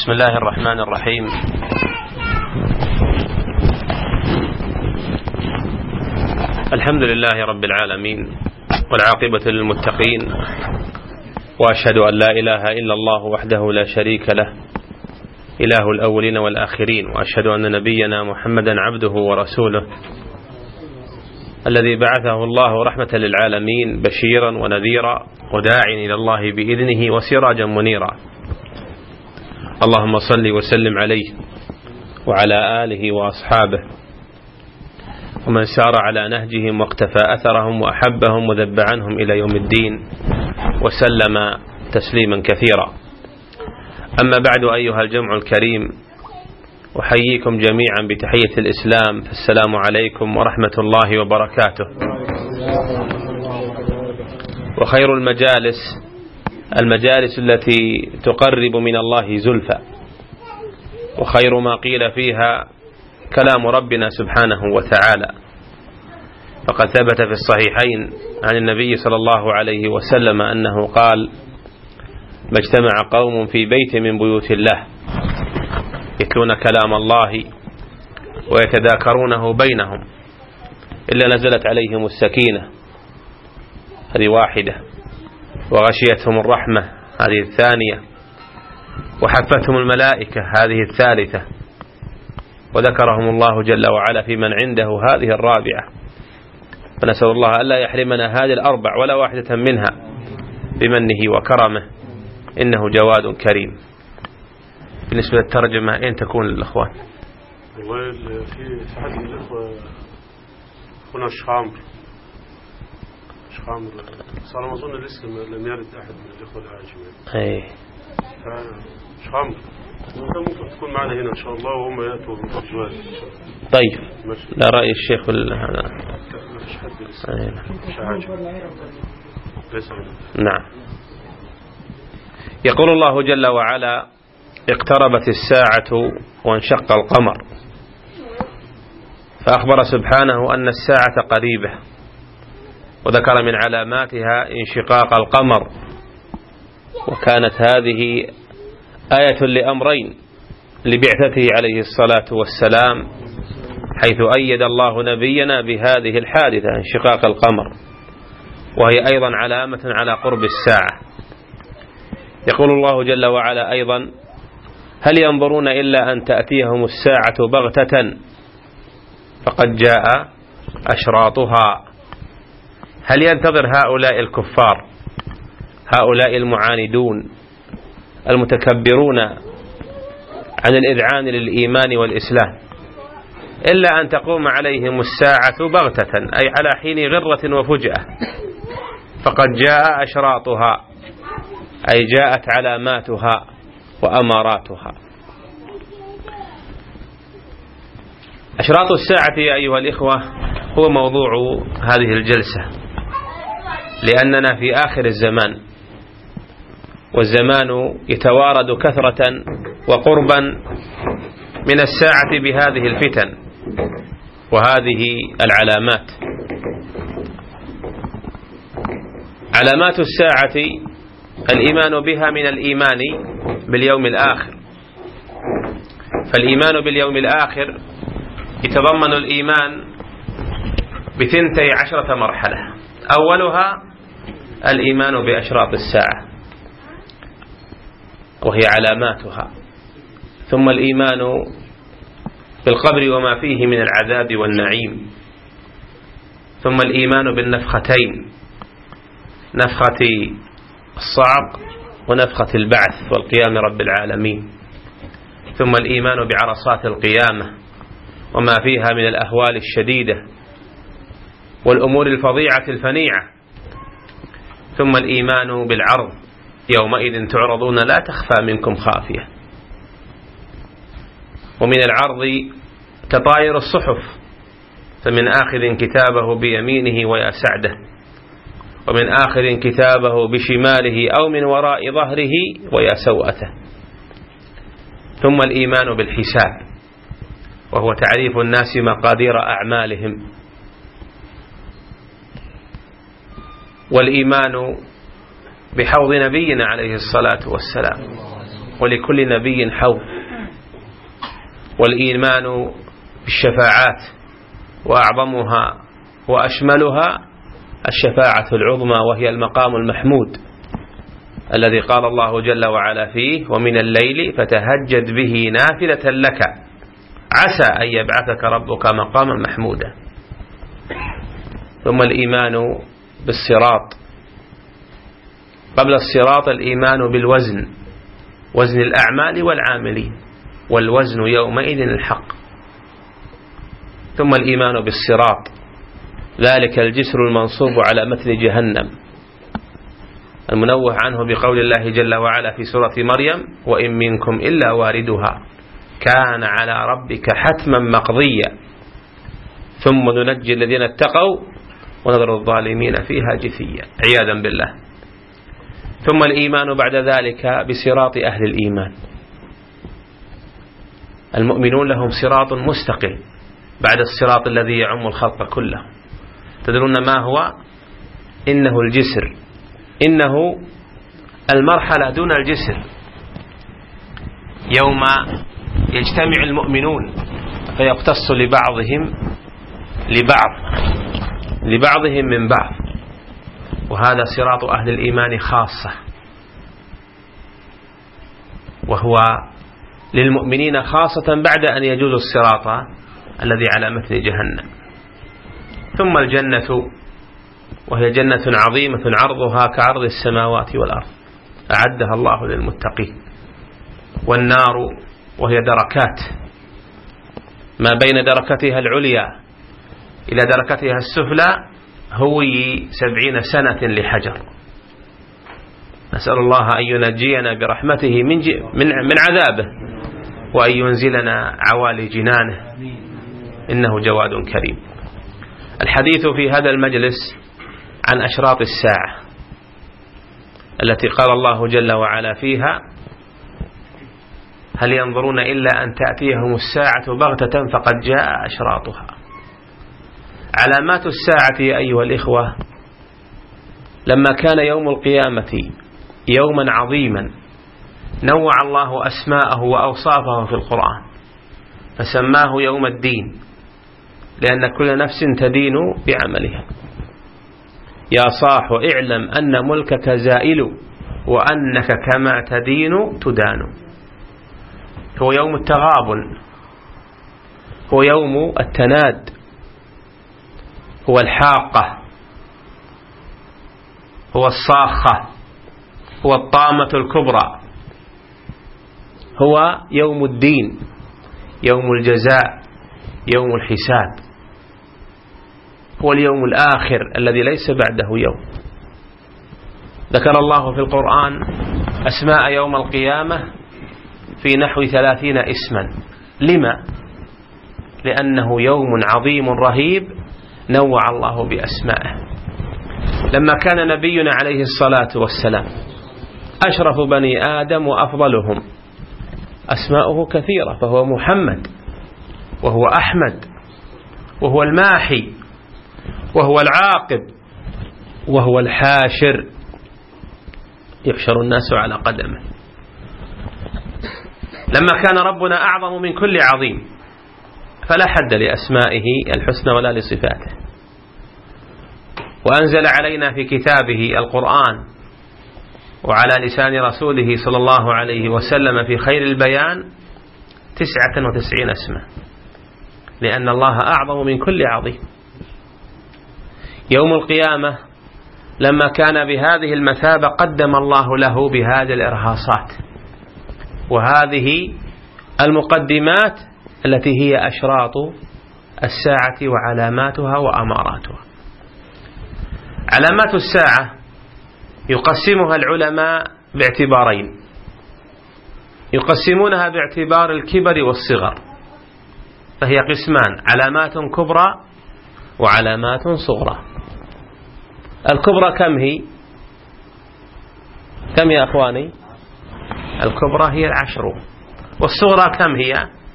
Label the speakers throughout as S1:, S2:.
S1: بسم الله الرحمن الرحيم. الحمد لله رب العالمين والعاقبة للمتقين، وأشهد أن لا إله إلا الله وحده لا شريك له إله الأولين والآخرين، وأشهد أن نبينا محمدا عبده ورسوله الذي بعثه الله رحمة للعالمين بشيرا ونذيرا وداعيا إلى الله بإذنه وسراجا منيرا. اللهم صل وسلم عليه وعلى آله وأصحابه ومن سار على نهجهم واقتفى أثرهم وأحبهم وذب عنهم إلى يوم الدين وسلم تسليما كثيرا. أما بعد، أيها الجمع الكريم، أحييكم جميعا بتحية الإسلام، فالسلام عليكم ورحمة الله وبركاته. وخير المجالس التي تقرب من الله زلفى، وخير ما قيل فيها كلام ربنا سبحانه وتعالى، فقد ثبت في الصحيحين عن النبي صلى الله عليه وسلم أنه قال: ما اجتمع قوم في بيت من بيوت الله يتلون كلام الله ويتذاكرونه بينهم إلا نزلت عليهم السكينة، هذه واحدة، وغشيتهم الرحمة، هذه الثانية، وحفتهم الملائكة، هذه الثالثة، وذكرهم الله جل وعلا في من عنده، هذه الرابعة. فنسأل الله ألا يحرمنا هذه الأربع ولا واحدة منها بمنه وكرمه، إنه جواد كريم. بالنسبة للترجمة أين تكون للأخوان؟
S2: والله في أحد من الأخوة هنا شخامر صار ما أظن الاسم لم يرد أحد من الأخوة العاجمين. شخامر ممكن تكون معنا هنا إن شاء الله، وهم يأتوا بالجواز إن شاء الله.
S1: طيب، لا رأي الشيخ هذا؟
S2: ما فيش حد لسه.
S1: نعم. يقول الله جل وعلا: اقتربت الساعة وانشق القمر، فأخبر سبحانه أن الساعة قريبة، وذكر من علاماتها انشقاق القمر، وكانت هذه آية لأمرين: لبعثته عليه الصلاة والسلام، حيث أيد الله نبينا بهذه الحادثة انشقاق القمر، وهي أيضا علامة على قرب الساعة. يقول الله جل وعلا أيضا: هل ينظرون إلا أن تأتيهم الساعة بغتة فقد جاء أشراطها. هل ينتظر هؤلاء الكفار، هؤلاء المعاندون المتكبرون عن الإذعان للإيمان والإسلام، إلا أن تقوم عليهم الساعة بغتة، أي على حين غرة وفجأة، فقد جاء أشراطها، أي جاءت علاماتها وأماراتها. أشراط الساعة يا أيها الإخوة هو موضوع هذه الجلسة، لأننا في آخر الزمان، والزمان يتوارد كثرة وقربا من الساعة بهذه الفتن وهذه العلامات. علامات الساعة الإيمان بها من الإيمان باليوم الآخر، فالإيمان باليوم الآخر يتضمن الإيمان ب12 مرحلة. أولها الإيمان بأشراط الساعة وهي علاماتها، ثم الإيمان بالقبر وما فيه من العذاب والنعيم، ثم الإيمان بالنفختين، نفخة الصعق ونفخة البعث والقيام رب العالمين، ثم الإيمان بعرصات القيامة وما فيها من الأهوال الشديدة والأمور الفظيعة الفنيعة، ثم الإيمان بالعرض، يومئذ تعرضون لا تخفى منكم خافية. ومن العرض تطاير الصحف، فمن آخذ كتابه بيمينه ويا سعده، ومن آخذ كتابه بشماله أو من وراء ظهره ويا سوءته. ثم الإيمان بالحساب، وهو تعريف الناس مقادير أعمالهم، والإيمان بحوض نبينا عليه الصلاة والسلام، ولكل نبي حوض. والإيمان بالشفاعات وأعظمها وأشملها الشفاعة العظمى، وهي المقام المحمود الذي قال الله جل وعلا فيه: ومن الليل فتهجد به نافلة لك عسى أن يبعثك ربك مقاما محمودا. ثم الإيمان بالصراط. قبل الصراط الإيمان بالوزن، وزن الأعمال والعاملين، والوزن يومئذ الحق. ثم الإيمان بالصراط، ذلك الجسر المنصوب على متن جهنم، المنوه عنه بقول الله جل وعلا في سورة مريم: وإن منكم إلا واردها كان على ربك حتما مقضيا ثم ننجي الذين اتقوا ونذر الظالمين فيها جثيا، عياذا بالله. ثم الإيمان بعد ذلك بصراط أهل الإيمان. المؤمنون لهم صراط مستقل بعد الصراط الذي يعم الخلق كله. تدرون ما هو؟ إنه الجسر، إنه المرحلة دون الجسر، يوم يجتمع المؤمنون فيقتص لبعضهم من بعض، وهذا صراط أهل الإيمان خاصة، وهو للمؤمنين خاصة بعد أن يجوز الصراط الذي على مثل جهنم. ثم الجنة، وهي جنة عظيمة عرضها كعرض السماوات والأرض، أعدها الله للمتقين. والنار، وهي دركات، ما بين دركتها العليا إلى دركتها السفلى هوي 70 سنة لحجر. نسأل الله أن ينجينا برحمته من عذابه، وأن ينزلنا عوالي جنانه، إنه جواد كريم. الحديث في هذا المجلس عن أشراط الساعة التي قال الله جل وعلا فيها: هل ينظرون إلا أن تأتيهم الساعة بغتة فقد جاء أشراطها. علامات الساعة يا أيها الإخوة، لما كان يوم القيامة يوما عظيما نوع الله أسماءه وأوصافه في القرآن، فسماه يوم الدين، لأن كل نفس تدين بعملها. يا صاح اعلم أن ملكك زائل وأنك كما تدين تدان. هو يوم التغابن، هو يوم التناد، هو الحاقة، هو الصاخة، هو الطامة الكبرى، هو يوم الدين، يوم الجزاء، يوم الحساب، هو اليوم الآخر الذي ليس بعده يوم. ذكر الله في القرآن أسماء يوم القيامة في نحو 30 اسما. لما؟ لأنه يوم عظيم رهيب نوع الله بأسمائه. لما كان نبينا عليه الصلاة والسلام أشرف بني آدم وأفضلهم، أسماؤه كثيرة، فهو محمد، وهو أحمد، وهو الماحي، وهو العاقب، وهو الحاشر، يحشر الناس على قدمه. لما كان ربنا أعظم من كل عظيم فلا حد لأسمائه الحسنى ولا لصفاته. وأنزل علينا في كتابه القرآن وعلى لسان رسوله صلى الله عليه وسلم في خير البيان 99 اسما، لأن الله أعظم من كل عظيم. يوم القيامة لما كان بهذه المثابة قدم الله له بهذه الإرهاصات وهذه المقدمات التي هي أشراط الساعة وعلاماتها وأماراتها. علامات الساعة يقسمها العلماء باعتبارين، يقسمونها باعتبار الكبر والصغر، فهي قسمان: علامات كبرى وعلامات صغرى. الكبرى كم هي؟ كم يا أخواني؟ الكبرى هي 10. والصغرى كم هي؟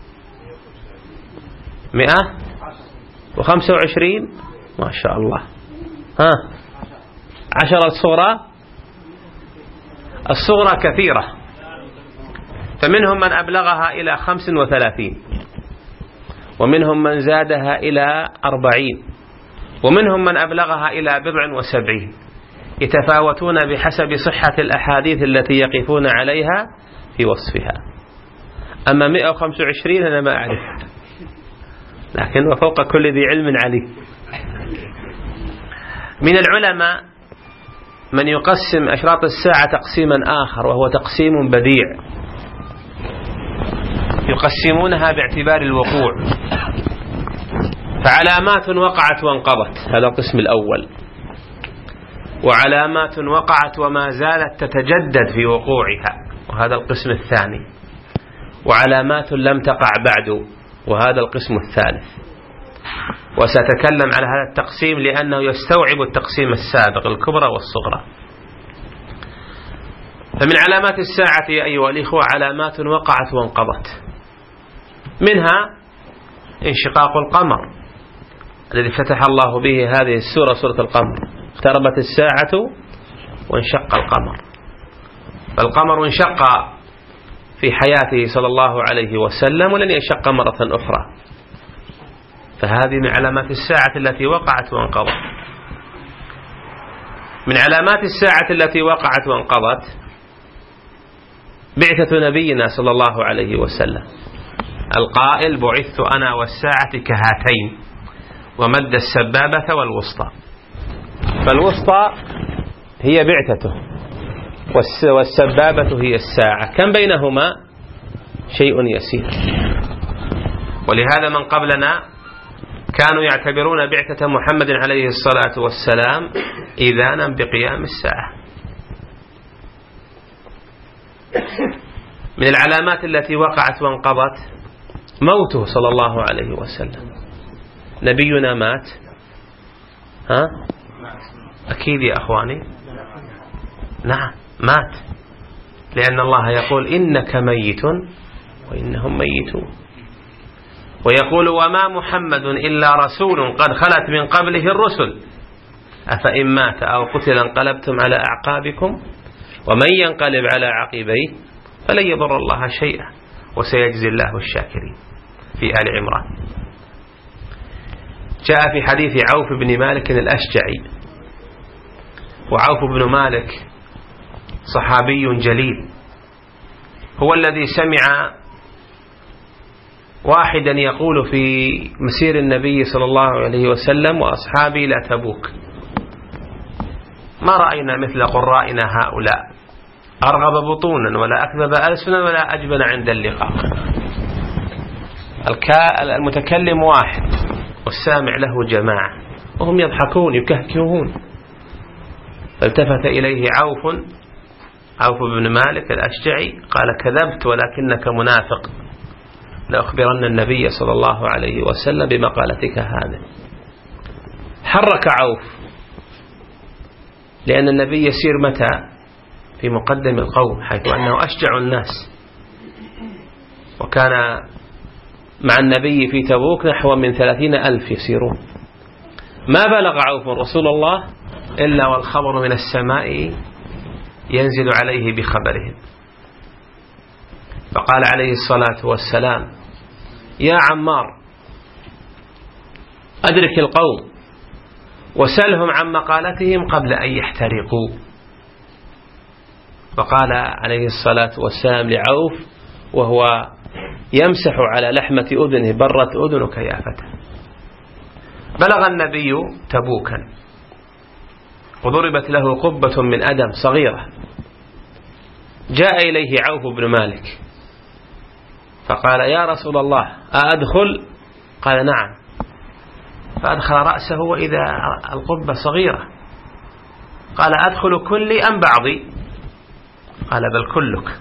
S1: 125. ما شاء الله. 10 الصغرى. الصغرى كثيرة، فمنهم من أبلغها إلى 35، ومنهم من زادها إلى 40، ومنهم من أبلغها إلى 70، يتفاوتون بحسب صحة الأحاديث التي يقفون عليها في وصفها. أما 125 أنا ما أعرف، لكن وفوق كل ذي علم عليم. من العلماء من يقسم أشراط الساعة تقسيما آخر، وهو تقسيم بديع، يقسمونها باعتبار الوقوع، فعلامات وقعت وانقضت، هذا القسم الأول، وعلامات وقعت وما زالت تتجدد في وقوعها، وهذا القسم الثاني، وعلامات لم تقع بعد، وهذا القسم الثالث. وسأتكلم على هذا التقسيم لأنه يستوعب التقسيم السابق، الكبرى والصغرى. فمن علامات الساعة يا أيها الإخوة علامات وقعت وانقضت، منها انشقاق القمر الذي فتح الله به هذه السورة، سورة القمر. اقتربت الساعة وانشق القمر، فالقمر انشق في حياته صلى الله عليه وسلم ولن ينشق مرة أخرى، فهذه من علامات الساعة التي وقعت وانقضت. من علامات الساعة التي وقعت وانقضت بعثة نبينا صلى الله عليه وسلم، القائل بعثت أنا والساعة كهاتين، ومد السبابة والوسطى، فالوسطى هي بعثته والسبابة هي الساعة، كم بينهما شيء يسير. ولهذا من قبلنا كانوا يعتبرون بعثة محمد عليه الصلاة والسلام إذانا بقيام الساعة. من العلامات التي وقعت وانقضت موته صلى الله عليه وسلم. نبينا مات، ها؟ أكيد يا أخواني، نعم مات، لأن الله يقول إنك ميت وإنهم ميتون، ويقول وما محمد إلا رسول قد خلت من قبله الرسل أفإن مات أو قتل انقلبتم على أعقابكم ومن ينقلب على عقبيه فلن يضر الله شيئا وسيجزي الله الشاكرين في آل عمران. جاء في حديث عوف بن مالك الأشجعي، وعوف بن مالك صحابي جليل، هو الذي سمع واحدا يقول في مسير النبي صلى الله عليه وسلم وأصحابه لا تبوك، ما رأينا مثل قرائنا هؤلاء، أرغب بطونا ولا أكذب ألسنا ولا أجبن عند اللقاء. المتكلم واحد والسامع له جماعة وهم يضحكون يكهكهون. فالتفت إليه عوف بن مالك الأشجعي قال كذبت ولكنك منافق، لأخبرن النبي صلى الله عليه وسلم بمقالتك هذا. حرك عوف، لأن النبي يسير متى؟ في مقدم القوم، حيث أنه أشجع الناس، وكان مع النبي في تبوك نحو من 30,000 يسيرون. ما بلغ عوف رسول الله إلا والخبر من السماء ينزل عليه بخبرهم، فقال عليه الصلاة والسلام يا عمار أدرك القوم وسلهم عن مقالتهم قبل أن يحترقوا. فقال عليه الصلاة والسلام لعوف وهو يمسح على لحمة أذنه برت أذنك يا فتى. بلغ النبي تبوكا وضربت له قبة من أدم صغيرة، جاء إليه عوف بن مالك فقال يا رسول الله أأدخل؟ قال نعم، فأدخل رأسه وإذا القبة صغيرة، قال أدخل كلي أم بعضي؟ قال بل كلك.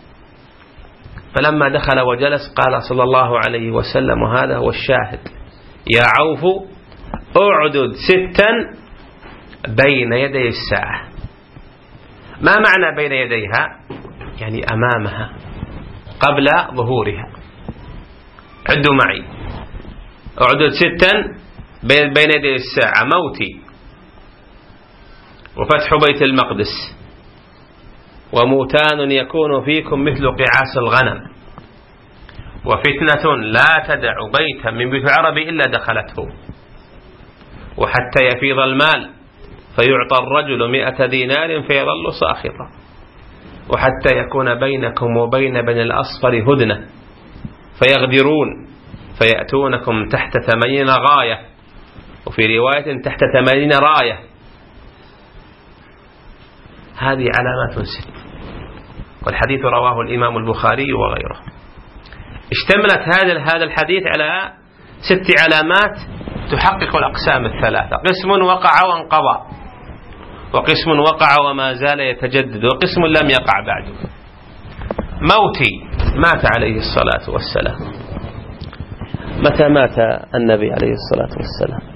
S1: فلما دخل وجلس قال صلى الله عليه وسلم، وهذا هو الشاهد، يا عوف أعدد 6 بين يدي الساعة. ما معنى بين يديها؟ يعني أمامها قبل ظهورها. عدوا معي، أعدد 6 بين يدي الساعة: موتي، وفتح بيت المقدس، وموتان يكون فيكم مثل قعاس الغنم، وفتنة لا تدع بيتا من بيوت العرب إلا دخلته، وحتى يفيض المال فيعطى الرجل 100 دينار فيظل ساخطا، وحتى يكون بينكم وبين بني الأصفر هدنة فيغدرون فيأتونكم تحت 80 غاية، وفي رواية تحت 80 راية. هذه علامات ست، والحديث رواه الإمام البخاري وغيره. اشتملت هذا الحديث على 6 علامات تحقق الأقسام الثلاثة: قسم وقع وانقضى، وقسم وقع وما زال يتجدد، وقسم لم يقع بعد. موتي، مات عليه الصلاة والسلام. متى مات النبي عليه الصلاة والسلام؟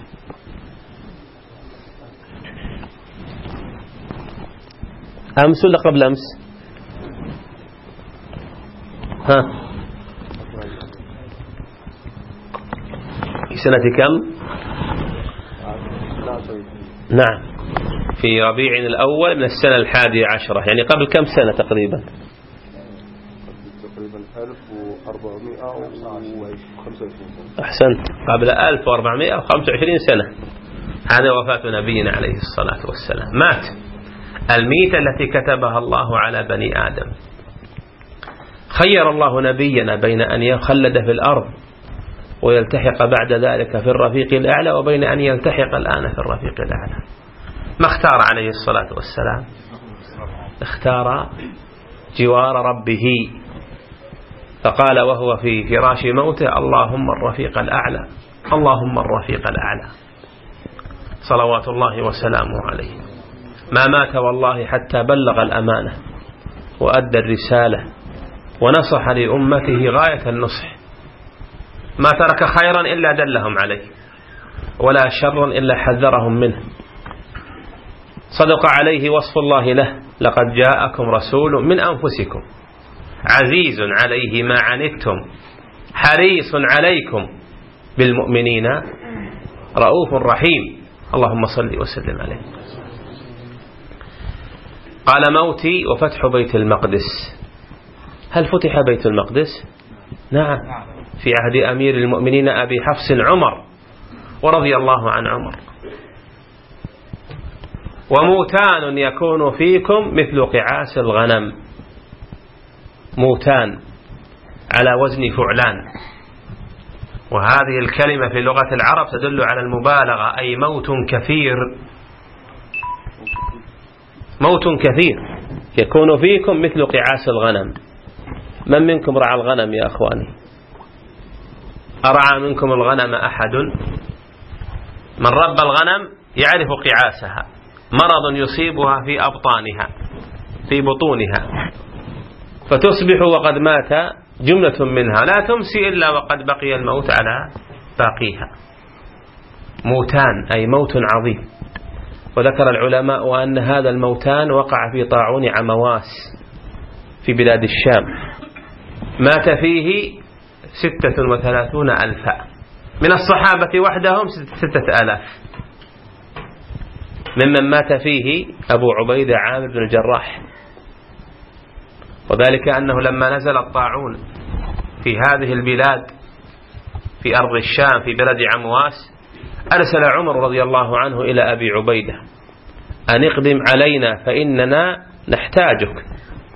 S1: أمس ولا قبل أمس؟ ها، في سنة كم؟ نعم، في ربيع الأول من السنة 11، يعني قبل كم سنة تقريبا؟
S2: تقريبا 1425 سنة.
S1: أحسنت، قبل 1425 سنة. هذا وفاة نبينا عليه الصلاة والسلام. مات الميتة التي كتبها الله على بني آدم. خير الله نبينا بين أن يخلد في الأرض ويلتحق بعد ذلك في الرفيق الأعلى، وبين أن يلتحق الآن في الرفيق الأعلى. ما اختار عليه الصلاة والسلام؟ اختار جوار ربه، فقال وهو في فراش موته: اللهم الرفيق الأعلى، اللهم الرفيق الأعلى، صلوات الله وسلامه عليه. ما مات والله حتى بلغ الأمانة وأدى الرسالة ونصح لأمته غاية النصح. ما ترك خيرا إلا دلهم عليه، ولا شرا إلا حذرهم منه. صدق عليه وصف الله له: لقد جاءكم رسول من أنفسكم عزيز عليه ما عنتم حريص عليكم بالمؤمنين رؤوف رحيم. اللهم صل وسلم عليه. قال موتي وفتح بيت المقدس. هل فتح بيت المقدس؟ نعم، في عهد أمير المؤمنين أبي حفص عمر، ورضي الله عن عمر. وموتان يكون فيكم مثل قعاس الغنم. موتان على وزن فعلان، وهذه الكلمة في لغة العرب تدل على المبالغة، أي موت كثير. موت كثير يكون فيكم مثل قعاس الغنم. من منكم رعى الغنم يا أخواني؟ أرعى منكم الغنم أحد؟ من رب الغنم يعرف قعاسها، مرض يصيبها في أبطانها في بطونها، فتصبح وقد مات جملة منها، لا تمسي إلا وقد بقي الموت على باقيها. موتان أي موت عظيم. وذكر العلماء أن هذا الموتان وقع في طاعون عمواس في بلاد الشام، مات فيه 36,000 من الصحابة وحدهم 6,000. ممن مات فيه أبو عبيدة عامر بن الجراح، وذلك أنه لما نزل الطاعون في هذه البلاد في أرض الشام في بلد عمواس، أرسل عمر رضي الله عنه إلى أبي عبيدة أن اقدم علينا فإننا نحتاجك.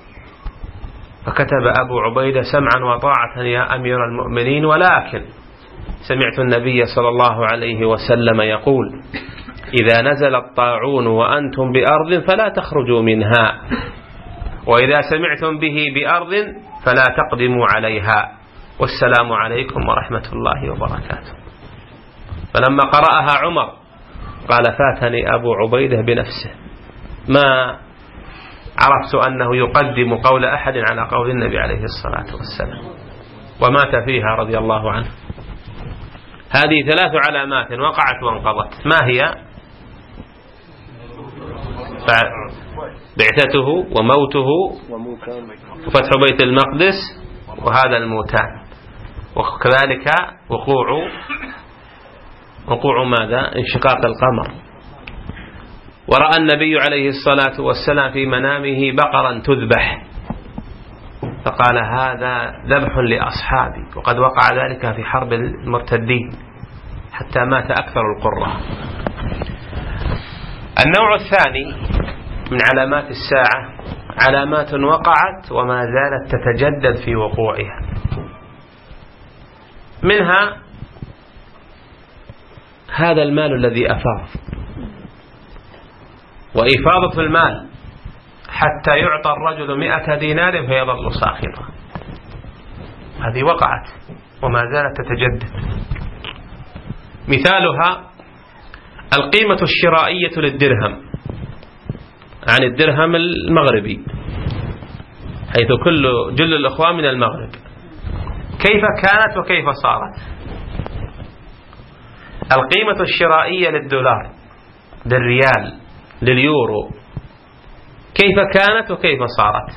S1: فكتب أبو عبيدة: سمعا وطاعة يا أمير المؤمنين، ولكن سمعت النبي صلى الله عليه وسلم يقول: إذا نزل الطاعون وأنتم بأرض فلا تخرجوا منها، وإذا سمعتم به بأرض فلا تقدموا عليها، والسلام عليكم ورحمة الله وبركاته. فلما قرأها عمر قال: فاتني أبو عبيدة بنفسه، ما عرفت أنه يقدم قول أحد على قول النبي عليه الصلاة والسلام. ومات فيها رضي الله عنه. هذه 3 علامات وقعت وانقضت. ما هي؟ بعثته وموته وفتح بيت المقدس وهذا الموتان، وكذلك وقوع ماذا؟ انشقاق القمر. ورأى النبي عليه الصلاة والسلام في منامه بقرا تذبح، فقال هذا ذبح لأصحابي، وقد وقع ذلك في حرب المرتدين حتى مات أكثر القرى. النوع الثاني من علامات الساعة علامات وقعت وما زالت تتجدد في وقوعها، منها هذا المال الذي أفاض، وإفاضة المال حتى يعطى الرجل 100 دينار فيظل ساخطا، هذه وقعت وما زالت تتجدد. مثالها القيمة الشرائية للدرهم عن الدرهم المغربي، حيث جل الأخوان من المغرب، كيف كانت وكيف صارت. القيمة الشرائية للدولار، للريال، لليورو، كيف كانت وكيف صارت.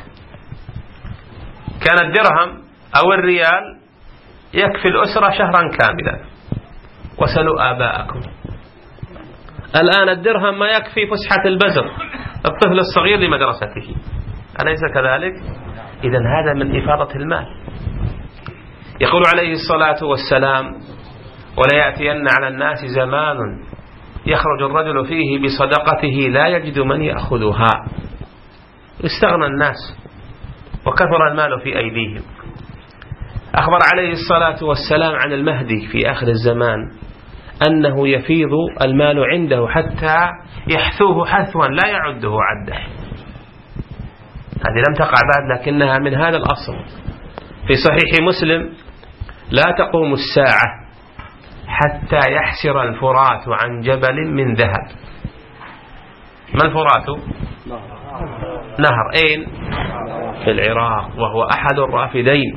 S1: كان الدرهم أو الريال يكفي الأسرة شهرا كاملا، وسلوا آباءكم. الآن الدرهم ما يكفي فسحة البزر الطفل الصغير لمدرسته، أليس كذلك؟ إذن هذا من إفاضة المال. يقول عليه الصلاة والسلام وليأتين على الناس زمان يخرج الرجل فيه بصدقته لا يجد من يأخذها، استغنى الناس وكثر المال في أيديهم. أخبر عليه الصلاة والسلام عن المهدي في آخر الزمان أنه يفيض المال عنده حتى يحثوه حثوا لا يعده عده. هذه لم تقع بعد لكنها من هذا الأصل. في صحيح مسلم لا تقوم الساعة حتى يحسر الفرات عن جبل من ذهب. ما الفرات؟ نهر أين؟ في العراق، وهو أحد الرافدين.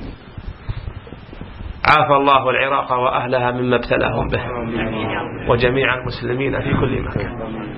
S1: عافى الله العراق وأهلها مما ابتلاهم به، وجميع المسلمين في كل مكان.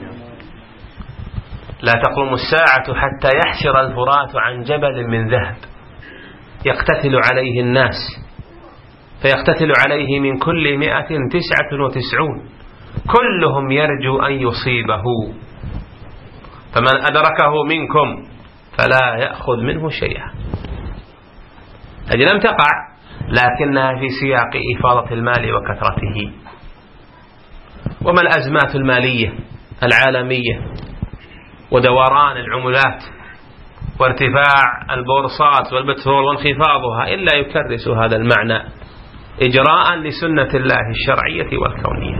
S1: لا تقوم الساعة حتى يحسر الفرات عن جبل من ذهب يقتتل عليه الناس، فيقتتل عليه من كل 199 كلهم يرجو أن يصيبه، فمن أدركه منكم فلا يأخذ منه شيئا. هذه لم تقع لكنها في سياق إفاضة المال وكثرته. وما الأزمات المالية العالمية ودوران العملات وارتفاع البورصات والبترول وانخفاضها إلا يكرس هذا المعنى إجراء لسنة الله الشرعية والكونية.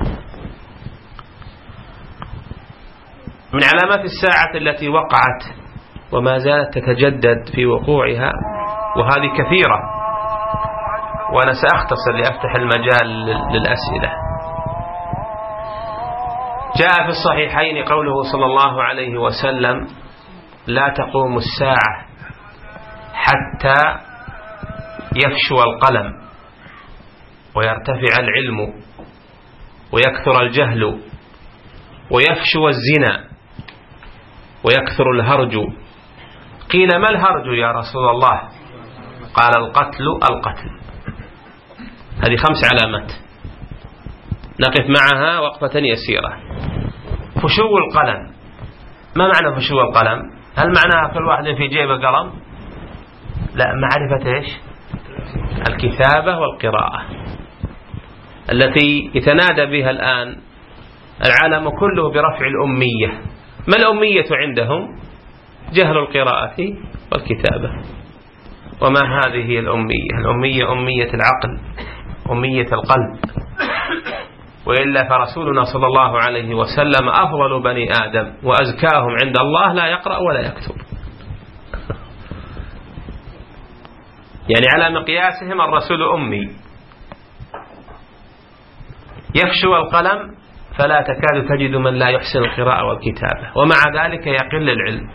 S1: من علامات الساعة التي وقعت وما زالت تتجدد في وقوعها، وهذه كثيرة وأنا سأختصر لأفتح المجال للأسئلة. جاء في الصحيحين قوله صلى الله عليه وسلم لا تقوم الساعة حتى يفشو القلم ويرتفع العلم ويكثر الجهل ويفشو الزنا ويكثر الهرج. قيل ما الهرج يا رسول الله؟ قال القتل. هذه 5 علامات نقف معها وقفة يسيرة. فشو القلم، ما معنى فشو القلم؟ هل معناها كل واحد في جيبه قلم؟ لا، معرفة إيش؟ الكتابة والقراءة التي يتنادى بها الآن العالم كله برفع الأمية. ما الأمية عندهم؟ جهل القراءة والكتابة. وما هذه الأمية؟ الأمية أمية العقل، أمية القلب. وإلا فرسولنا صلى الله عليه وسلم أفضل بني آدم وأزكاهم عند الله لا يقرأ ولا يكتب، يعني على مقياسهم الرسول أمي. يفشو القلم فلا تكاد تجد من لا يحسن القراءة والكتابة، ومع ذلك يقل العلم.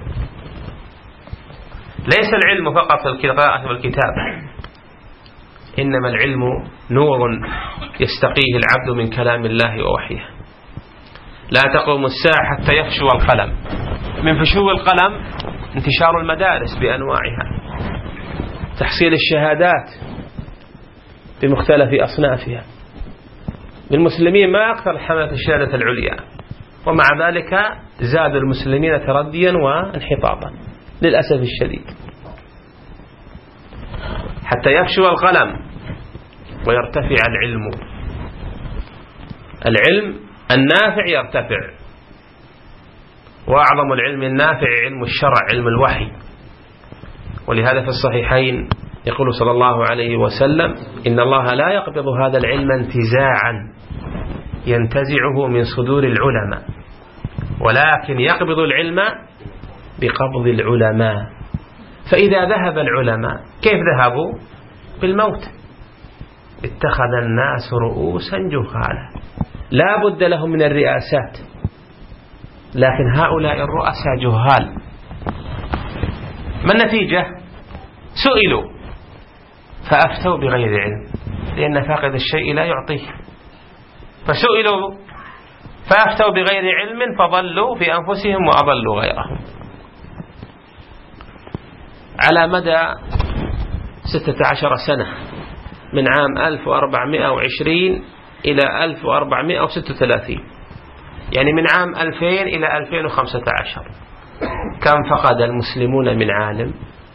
S1: ليس العلم فقط القراءة والكتابة، إنما العلم نور يستقيه العبد من كلام الله ووحيه. لا تقوم الساعة حتى يفشو القلم. من فشو القلم انتشار المدارس بأنواعها، تحصيل الشهادات بمختلف أصنافها. المسلمين ما أكثر حملة الشهادة العليا، ومع ذلك زاد المسلمين ترديا وانحطاطا للأسف الشديد، حتى يفشو القلم ويرتفع العلم. العلم النافع يرتفع، وأعظم العلم النافع علم الشرع، علم الوحي. ولهذا في الصحيحين يقول صلى الله عليه وسلم: إن الله لا يقبض هذا العلم انتزاعا ينتزعه من صدور العلماء، ولكن يقبض العلم بقبض العلماء. فإذا ذهب العلماء كيف ذهبوا؟ بالموت. اتخذ الناس رؤوسا جهالا، لا بد لهم من الرئاسات، لكن هؤلاء الرؤساء جهال. ما النتيجة؟ سئلوا فأفتوا بغير علم، لأن فاقد الشيء لا يعطيه. فسئلوا فأفتوا بغير علم فضلوا في أنفسهم وأضلوا غيرهم. على مدى 16 سنة، من عام 1420 إلى 1436، يعني من عام 2000 إلى 2015، كم فقد المسلمون من عالم؟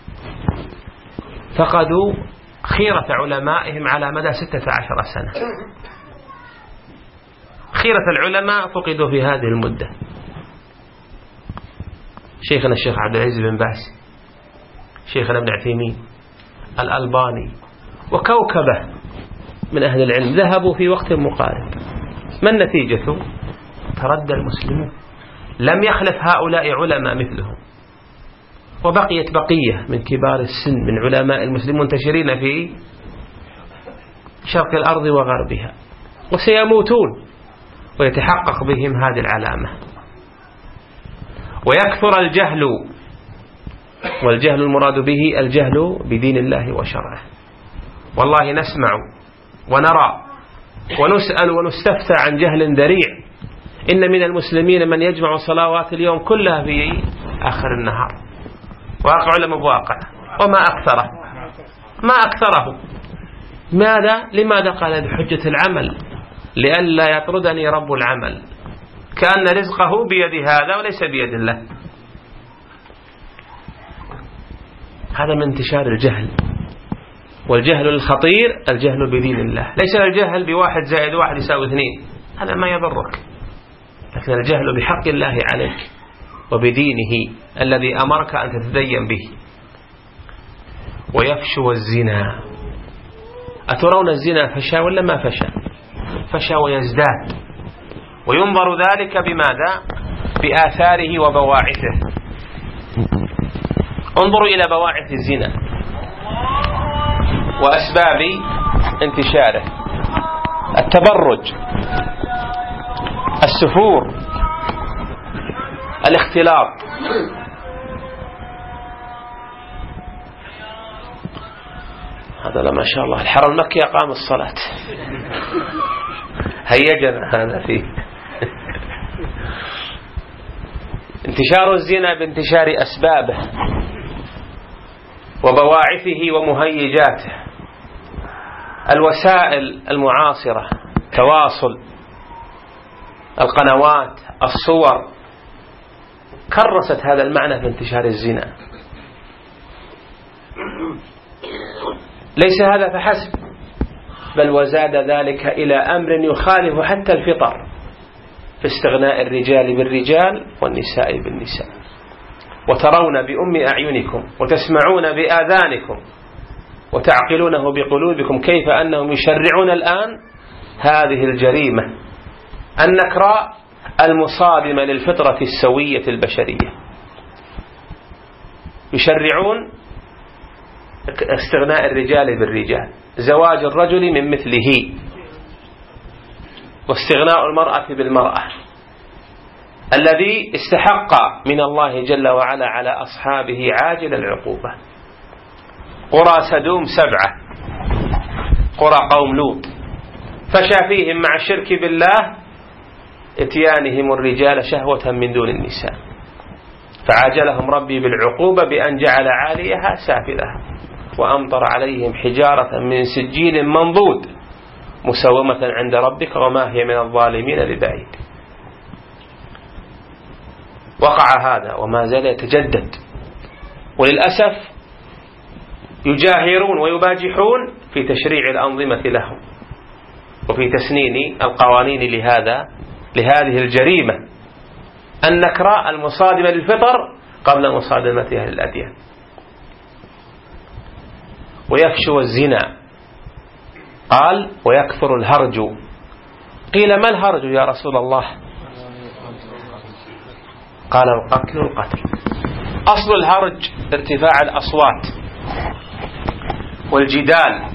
S1: فقدوا خيرة علمائهم على مدى 16 سنة. خيرة العلماء فقدوا في هذه المدة. شيخنا الشيخ عبد العزيز بن باز، شيخنا ابن عثيمين، الألباني، وكوكبة من أهل العلم ذهبوا في وقت مقارب. ما النتيجة؟ تردى المسلمون، لم يخلف هؤلاء علماء مثلهم، وبقيت بقية من كبار السن من علماء المسلمين منتشرين في شرق الأرض وغربها، وسيموتون ويتحقق بهم هذه العلامة. ويكثر الجهل، والجهل المراد به الجهل بدين الله وشرعه. والله نسمع ونرى ونسأل ونستفتى عن جهل ذريع. إن من المسلمين من يجمع صلوات اليوم كلها في آخر النهار، واقع لم بواقع، وما أكثره، ما أكثره. ماذا؟ لماذا؟ قال بحجة العمل، لئلا يطردني رب العمل، كأن رزقه بيد هذا وليس بيد الله. هذا من انتشار الجهل. والجهل الخطير الجهل بدين الله، ليس الجهل بواحد زائد واحد يساوي 2، هذا ما يضرك، لكن الجهل بحق الله عليك وبدينه الذي أمرك أن تتدين به. ويفشو الزنا. أترون الزنا فشى ولا ما فشى؟ فشى ويزداد، وينظر ذلك بماذا؟ بآثاره وبواعثه. انظروا إلى بواعث الزنا وأسباب انتشاره: التبرج، السفور، الاختلاط. هذا ما شاء الله الحرم المكي أقام الصلاة، هيجنا هذا فيه. انتشار الزنا بانتشار أسبابه وبواعثه ومهيجاته. الوسائل المعاصرة، تواصل، القنوات، الصور، كرست هذا المعنى في انتشار الزنا. ليس هذا فحسب، بل وزاد ذلك إلى أمر يخالف حتى الفطر، في استغناء الرجال بالرجال والنساء بالنساء. وترون بأم أعينكم وتسمعون بآذانكم وتعقلونه بقلوبكم كيف أنهم يشرعون الآن هذه الجريمة النكراء المصادمة للفطرة السوية البشرية. يشرعون استغناء الرجال بالرجال، زواج الرجل من مثله، واستغناء المرأة بالمرأة، الذي استحق من الله جل وعلا على أصحابه عاجل العقوبة. قرى سدوم 7، قرى قوم لوط، فشى فيهم مع الشرك بالله اتيانهم الرجال شهوة من دون النساء، فعاجلهم ربي بالعقوبة بأن جعل عاليها سافلها وأمطر عليهم حجارة من سجيل منضود مسومة عند ربك وما هي من الظالمين ببعيد. وقع هذا وما زال يتجدد، وللأسف يجاهرون ويباجحون في تشريع الأنظمة لهم وفي تسنين القوانين لهذه الجريمة النكراء المصادمة للفطر قبل مصادمتها للأديان. ويفشو الزنا، قال ويكثر الهرج. قيل ما الهرج يا رسول الله؟ قال القتل. أصل الهرج ارتفاع الأصوات والجدال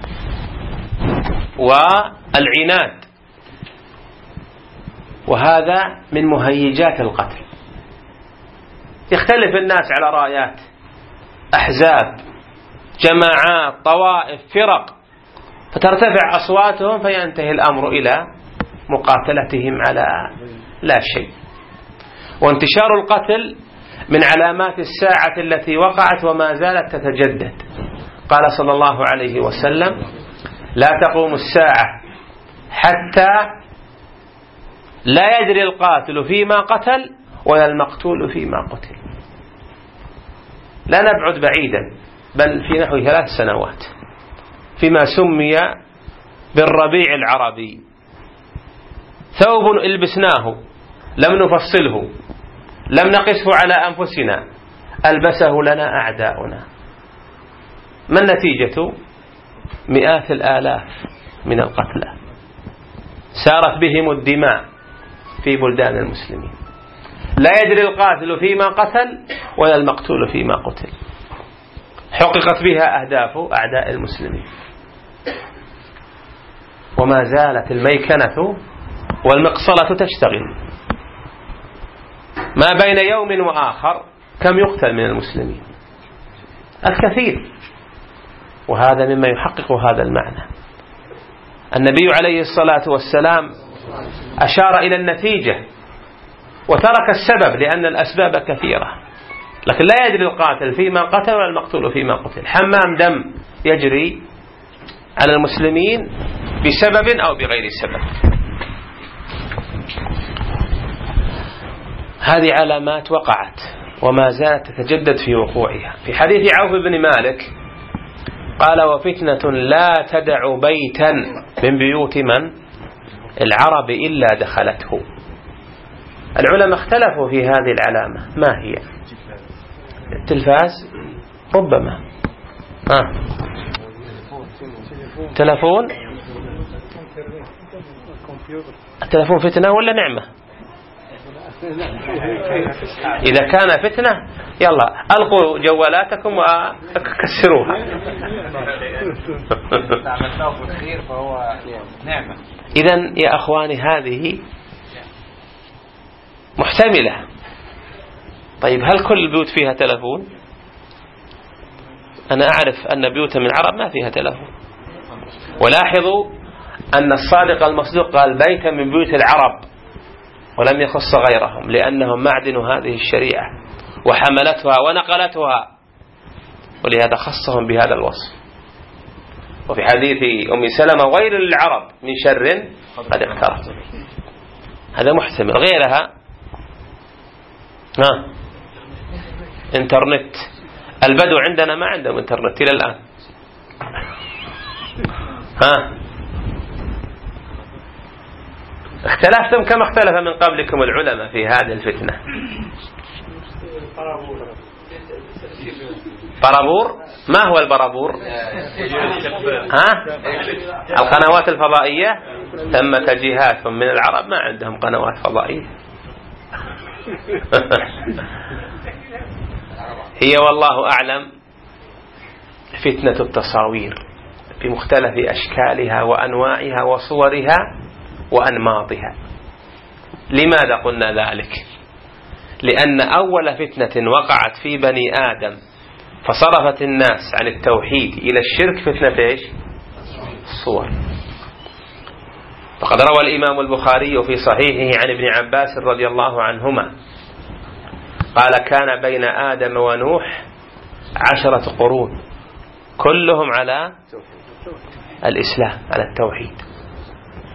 S1: والعناد، وهذا من مهيجات القتل. يختلف الناس على رايات، أحزاب، جماعات، طوائف، فرق، فترتفع أصواتهم فينتهي الأمر إلى مقاتلتهم على لا شيء. وانتشار القتل من علامات الساعة التي وقعت وما زالت تتجدد. قال صلى الله عليه وسلم لا تقوم الساعة حتى لا يدري القاتل فيما قتل ولا المقتول فيما قتل. لا نبعد بعيدا، بل في نحو 3 سنوات فيما سمي بالربيع العربي. ثوب البسناه لم نفصله لم نقسه على أنفسنا ألبسه لنا أعداؤنا. ما النتيجة؟ مئات الآلاف من القتلى سارت بهم الدماء في بلدان المسلمين. لا يدري القاتل فيما قتل ولا المقتول فيما قتل. حققت بها أهداف أعداء المسلمين، وما زالت الميكنة والمقصلة تشتغل. ما بين يوم وآخر كم يقتل من المسلمين؟ الكثير. وهذا مما يحقق هذا المعنى. النبي عليه الصلاة والسلام أشار إلى النتيجة وترك السبب، لأن الأسباب كثيرة، لكن لا يدري القاتل فيما قتل ولا المقتول فيما قتل. حمام دم يجري على المسلمين بسبب أو بغير سبب. هذه علامات وقعت وما زالت تتجدد في وقوعها. في حديث عوف بن مالك قال وفتنة لا تدع بيتا من بيوت من العرب إلا دخلته. العلماء اختلفوا في هذه العلامة ما هي. التلفاز ربما تلفون. التلفون فتنة ولا نعمة؟ إذا كان فتنة يلا ألقوا جوالاتكم وكسروها. إذن يا أخواني هذه محتملة. طيب هل كل البيوت فيها تلفون؟ أنا أعرف أن بيوت من العرب ما فيها تلفون. ولاحظوا أن الصادق المصدوق قال بيتا من بيوت العرب ولم يخص غيرهم، لأنهم معدن هذه الشريعة وحملتها ونقلتها، ولهذا خصهم بهذا الوصف. وفي حديث أم سلمة ويل للعرب من شر قد اقترب. هذا محتمل. غيرها انترنت. البدو عندنا ما عندهم انترنت إلى الآن. اختلفتم كما اختلف من قبلكم العلماء في هذه الفتنة. برابور. ما هو البرابور؟ القنوات الفضائية. ثمة جهات من العرب ما عندهم قنوات فضائية. هي والله أعلم فتنة التصاوير بمختلف أشكالها وأنواعها وصورها وأنماطها. لماذا قلنا ذلك؟ لأن أول فتنة وقعت في بني آدم فصرفت الناس عن التوحيد إلى الشرك فتنة إيش؟ الصور. فقد روى الإمام البخاري في صحيحه عن ابن عباس رضي الله عنهما قال كان بين آدم ونوح 10 قرون كلهم على الإسلام على التوحيد،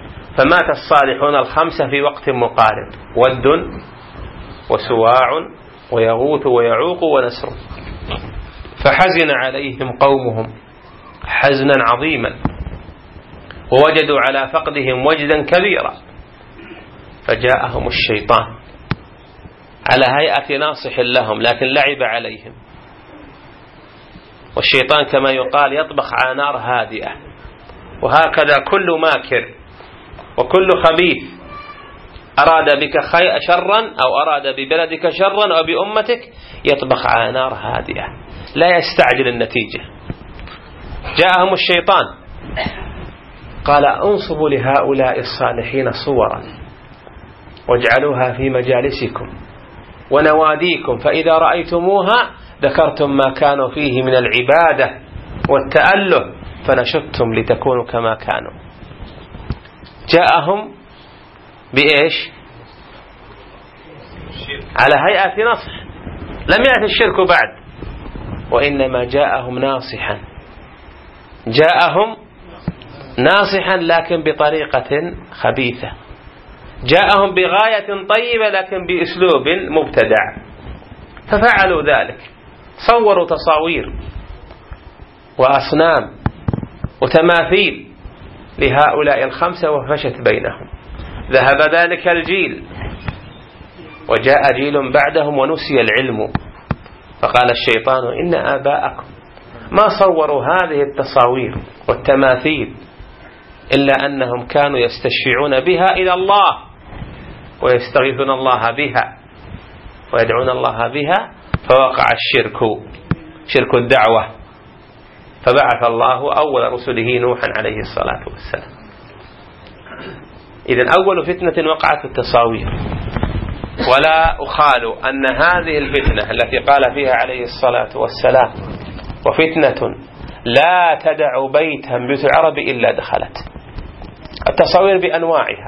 S1: فمات الصالحون 5 في وقت مقارب: ود وسواع ويغوث ويعوق ونسر. فحزن عليهم قومهم حزنا عظيما ووجدوا على فقدهم وجدا كبيرا، فجاءهم الشيطان على هيئة ناصح لهم لكن لعب عليهم. والشيطان كما يقال يطبخ على نار هادئة، وهكذا كل ماكر وكل خبيث أراد بك شرا أو أراد ببلدك شرا أو بأمتك يطبخ على نار هادئة لا يستعجل النتيجة. جاءهم الشيطان قال انصبوا لهؤلاء الصالحين صورا واجعلوها في مجالسكم ونواديكم، فإذا رأيتموها ذكرتم ما كانوا فيه من العبادة والتأله فنشدتم لتكونوا كما كانوا. جاءهم بإيش؟ على هيئة نصح، لم يأتي الشرك بعد، وإنما جاءهم ناصحا، جاءهم ناصحا لكن بطريقة خبيثة، جاءهم بغاية طيبة لكن بأسلوب مبتدع، ففعلوا ذلك، صوروا تصاوير وأصنام وتماثيل لهؤلاء الخمسة وفشت بينهم. ذهب ذلك الجيل وجاء جيل بعدهم ونسي العلم، فقال الشيطان إن آباءكم ما صوروا هذه التصاوير والتماثيل إلا أنهم كانوا يستشفعون بها إلى الله ويستغيثون الله بها ويدعون الله بها، فوقع الشرك، شرك الدعوة، فبعث الله أول رسله نوحا عليه الصلاة والسلام. إذن أول فتنة وقعت في التصاوير، ولا أخال أن هذه الفتنة التي قال فيها عليه الصلاة والسلام وفتنة لا تدع بيتا من بيوت العرب إلا دخلت. التصاوير بأنواعها،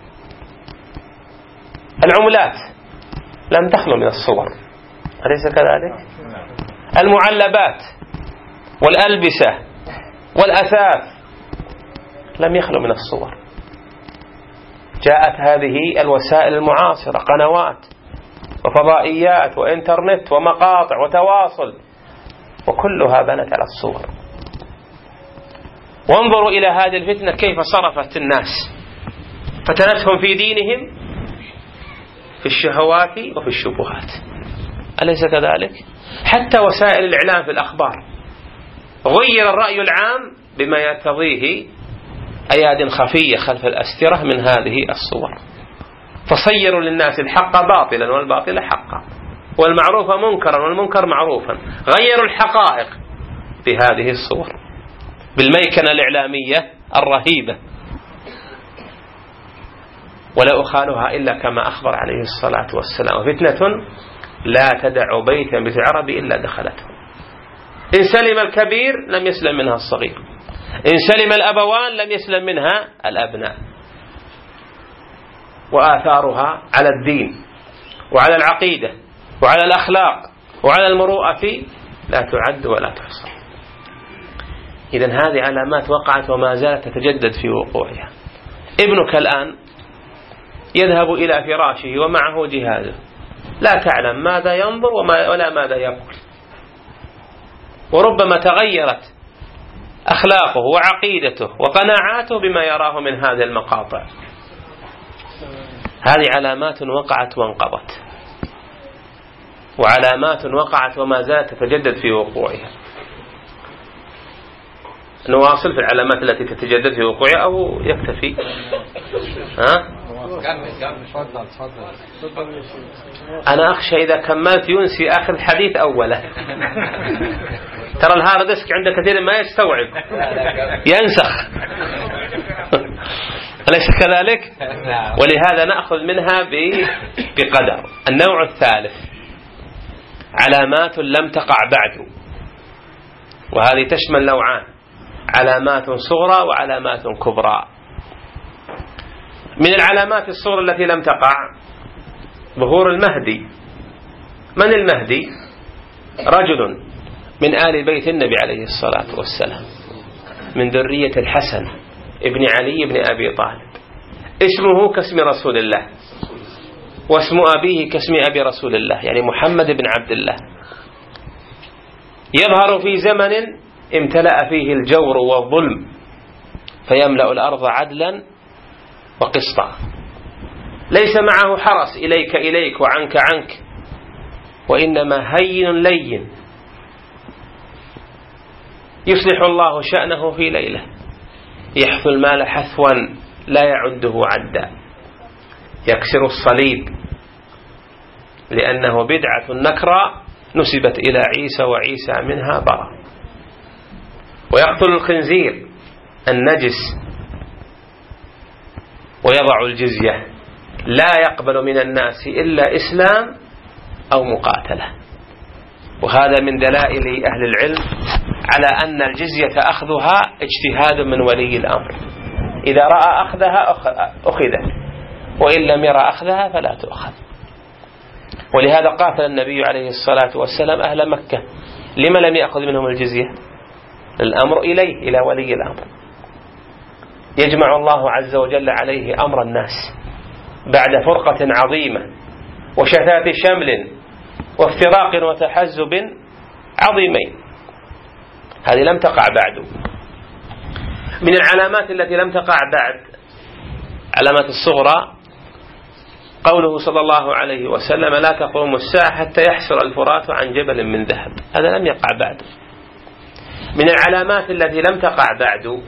S1: العملات لم تخلو من الصور، أليس كذلك؟ المعلبات والألبسة والأثاث لم يخلو من الصور. جاءت هذه الوسائل المعاصرة، قنوات وفضائيات وإنترنت ومقاطع وتواصل، وكلها بنت على الصور. وانظروا إلى هذه الفتنة كيف صرفت الناس، فتنتهم في دينهم في الشهوات وفي الشبهات، أليس كذلك؟ حتى وسائل الإعلام في الأخبار غير الرأي العام بما يرتضيه أياد خفية خلف الأسترة من هذه الصور، فصيروا للناس الحق باطلا والباطل حقا والمعروف منكرا والمنكر معروفا، غيروا الحقائق بهذه الصور بالميكنة الإعلامية الرهيبة. ولا أخالها إلا كما أخبر عليه الصلاة والسلام وفتنة لا تدع بيتا من بيوت العرب إلا دخلته. إن سلم الكبير لم يسلم منها الصغير، إن سلم الأبوان لم يسلم منها الأبناء. وآثارها على الدين وعلى العقيدة وعلى الأخلاق وعلى المروءة لا تعد ولا تحصى. إذن هذه علامات وقعت وما زالت تتجدد في وقوعها. ابنك الآن يذهب إلى فراشه ومعه جهازه، لا تعلم ماذا ينظر ولا ماذا يقول، وربما تغيرت أخلاقه وعقيدته وقناعاته بما يراه من هذه المقاطع. هذه علامات وقعت وانقضت، وعلامات وقعت وما زالت تتجدد في وقوعها. نواصل في العلامات التي تتجدد في وقوعها أو يكتفي؟ أنا أخشى إذا كملت ينسي آخر الحديث أوله. ترى الهارد ديسك عند كثير ما يستوعب، ينسخ، أليس كذلك؟ ولهذا نأخذ منها بقدر. النوع الثالث علامات لم تقع بعد، وهذه تشمل نوعان: علامات صغرى وعلامات كبرى. من العلامات الصغرى التي لم تقع ظهور المهدي. من المهدي؟ رجل من آل بيت النبي عليه الصلاة والسلام، من ذرية الحسن ابن علي بن أبي طالب، اسمه كاسم رسول الله واسم أبيه كاسم أبي رسول الله، يعني محمد بن عبد الله. يظهر في زمن امتلأ فيه الجور والظلم فيملأ الأرض عدلا وقسطا، ليس معه حرس إليك إليك وعنك عنك، وإنما هين لين يصلح الله شأنه في ليلة، يحث المال حثوا لا يعده عدا، يكسر الصليب لأنه بدعة نكرة نسبت إلى عيسى وعيسى منها برأ، ويقتل الخنزير النجس، ويضع الجزية، لا يقبل من الناس إلا إسلام أو مقاتلة. وهذا من دلائل أهل العلم على أن الجزية أخذها اجتهاد من ولي الأمر، إذا رأى أخذها أخذت، وإن لم يرى أخذها فلا تؤخذ. ولهذا قاتل النبي عليه الصلاة والسلام أهل مكة، لما لم يأخذ منهم الجزية؟ الأمر إليه، إلى ولي الأمر. يجمع الله عز وجل عليه أمر الناس بعد فرقة عظيمة وشتات شمل وافتراق وتحزب عظيمين. هذه لم تقع بعد. من العلامات التي لم تقع بعد، علامات الصغرى، قوله صلى الله عليه وسلم: لا تقوم الساعة حتى يحسر الفرات عن جبل من ذهب. هذا لم يقع بعد. من العلامات التي لم تقع بعد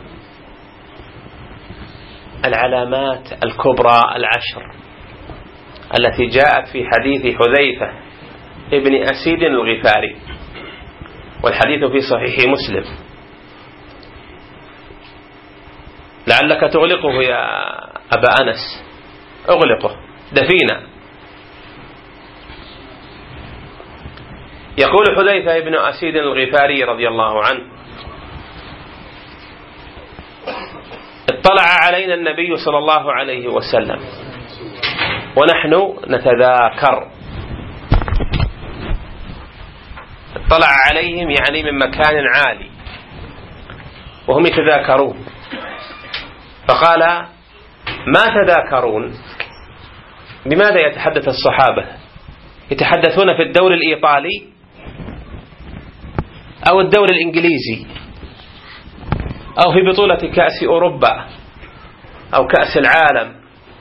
S1: العلامات الكبرى العشر التي جاءت في حديث حذيفة ابن أسيد الغفاري، والحديث في صحيح مسلم. لعلك تغلقه يا أبا أنس، أغلقه دفينا. يقول حذيفة ابن أسيد الغفاري رضي الله عنه: اطلع علينا النبي صلى الله عليه وسلم ونحن نتذاكر. اطلع عليهم يعني من مكان عالي وهم يتذاكرون، فقال: ما تذاكرون؟ بماذا يتحدث الصحابة؟ يتحدثون في الدوري الإيطالي أو الدوري الإنجليزي أو في بطولة كأس أوروبا أو كأس العالم؟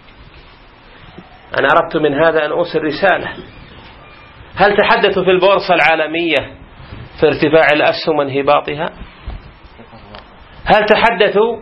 S1: أنا أردت من هذا أن أوصل رسالة. هل تحدثوا في البورصة العالمية في ارتفاع الأسهم وانهباطها؟ هل تحدثوا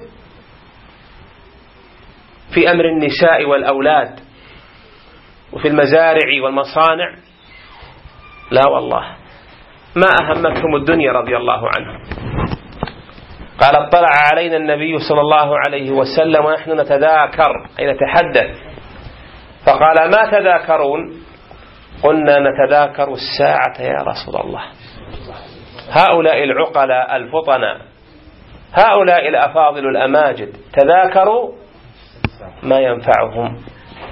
S1: في أمر النساء والأولاد وفي المزارع والمصانع؟ لا والله، ما أهمتهم الدنيا رضي الله عنهم. قال: اطلع علينا النبي صلى الله عليه وسلم ونحن نتذاكر، أي نتحدث. فقال: ما تذاكرون؟ قلنا: نتذاكر الساعة يا رسول الله. هؤلاء العقلاء الفطناء، هؤلاء الأفاضل الأماجد تذاكروا ما ينفعهم،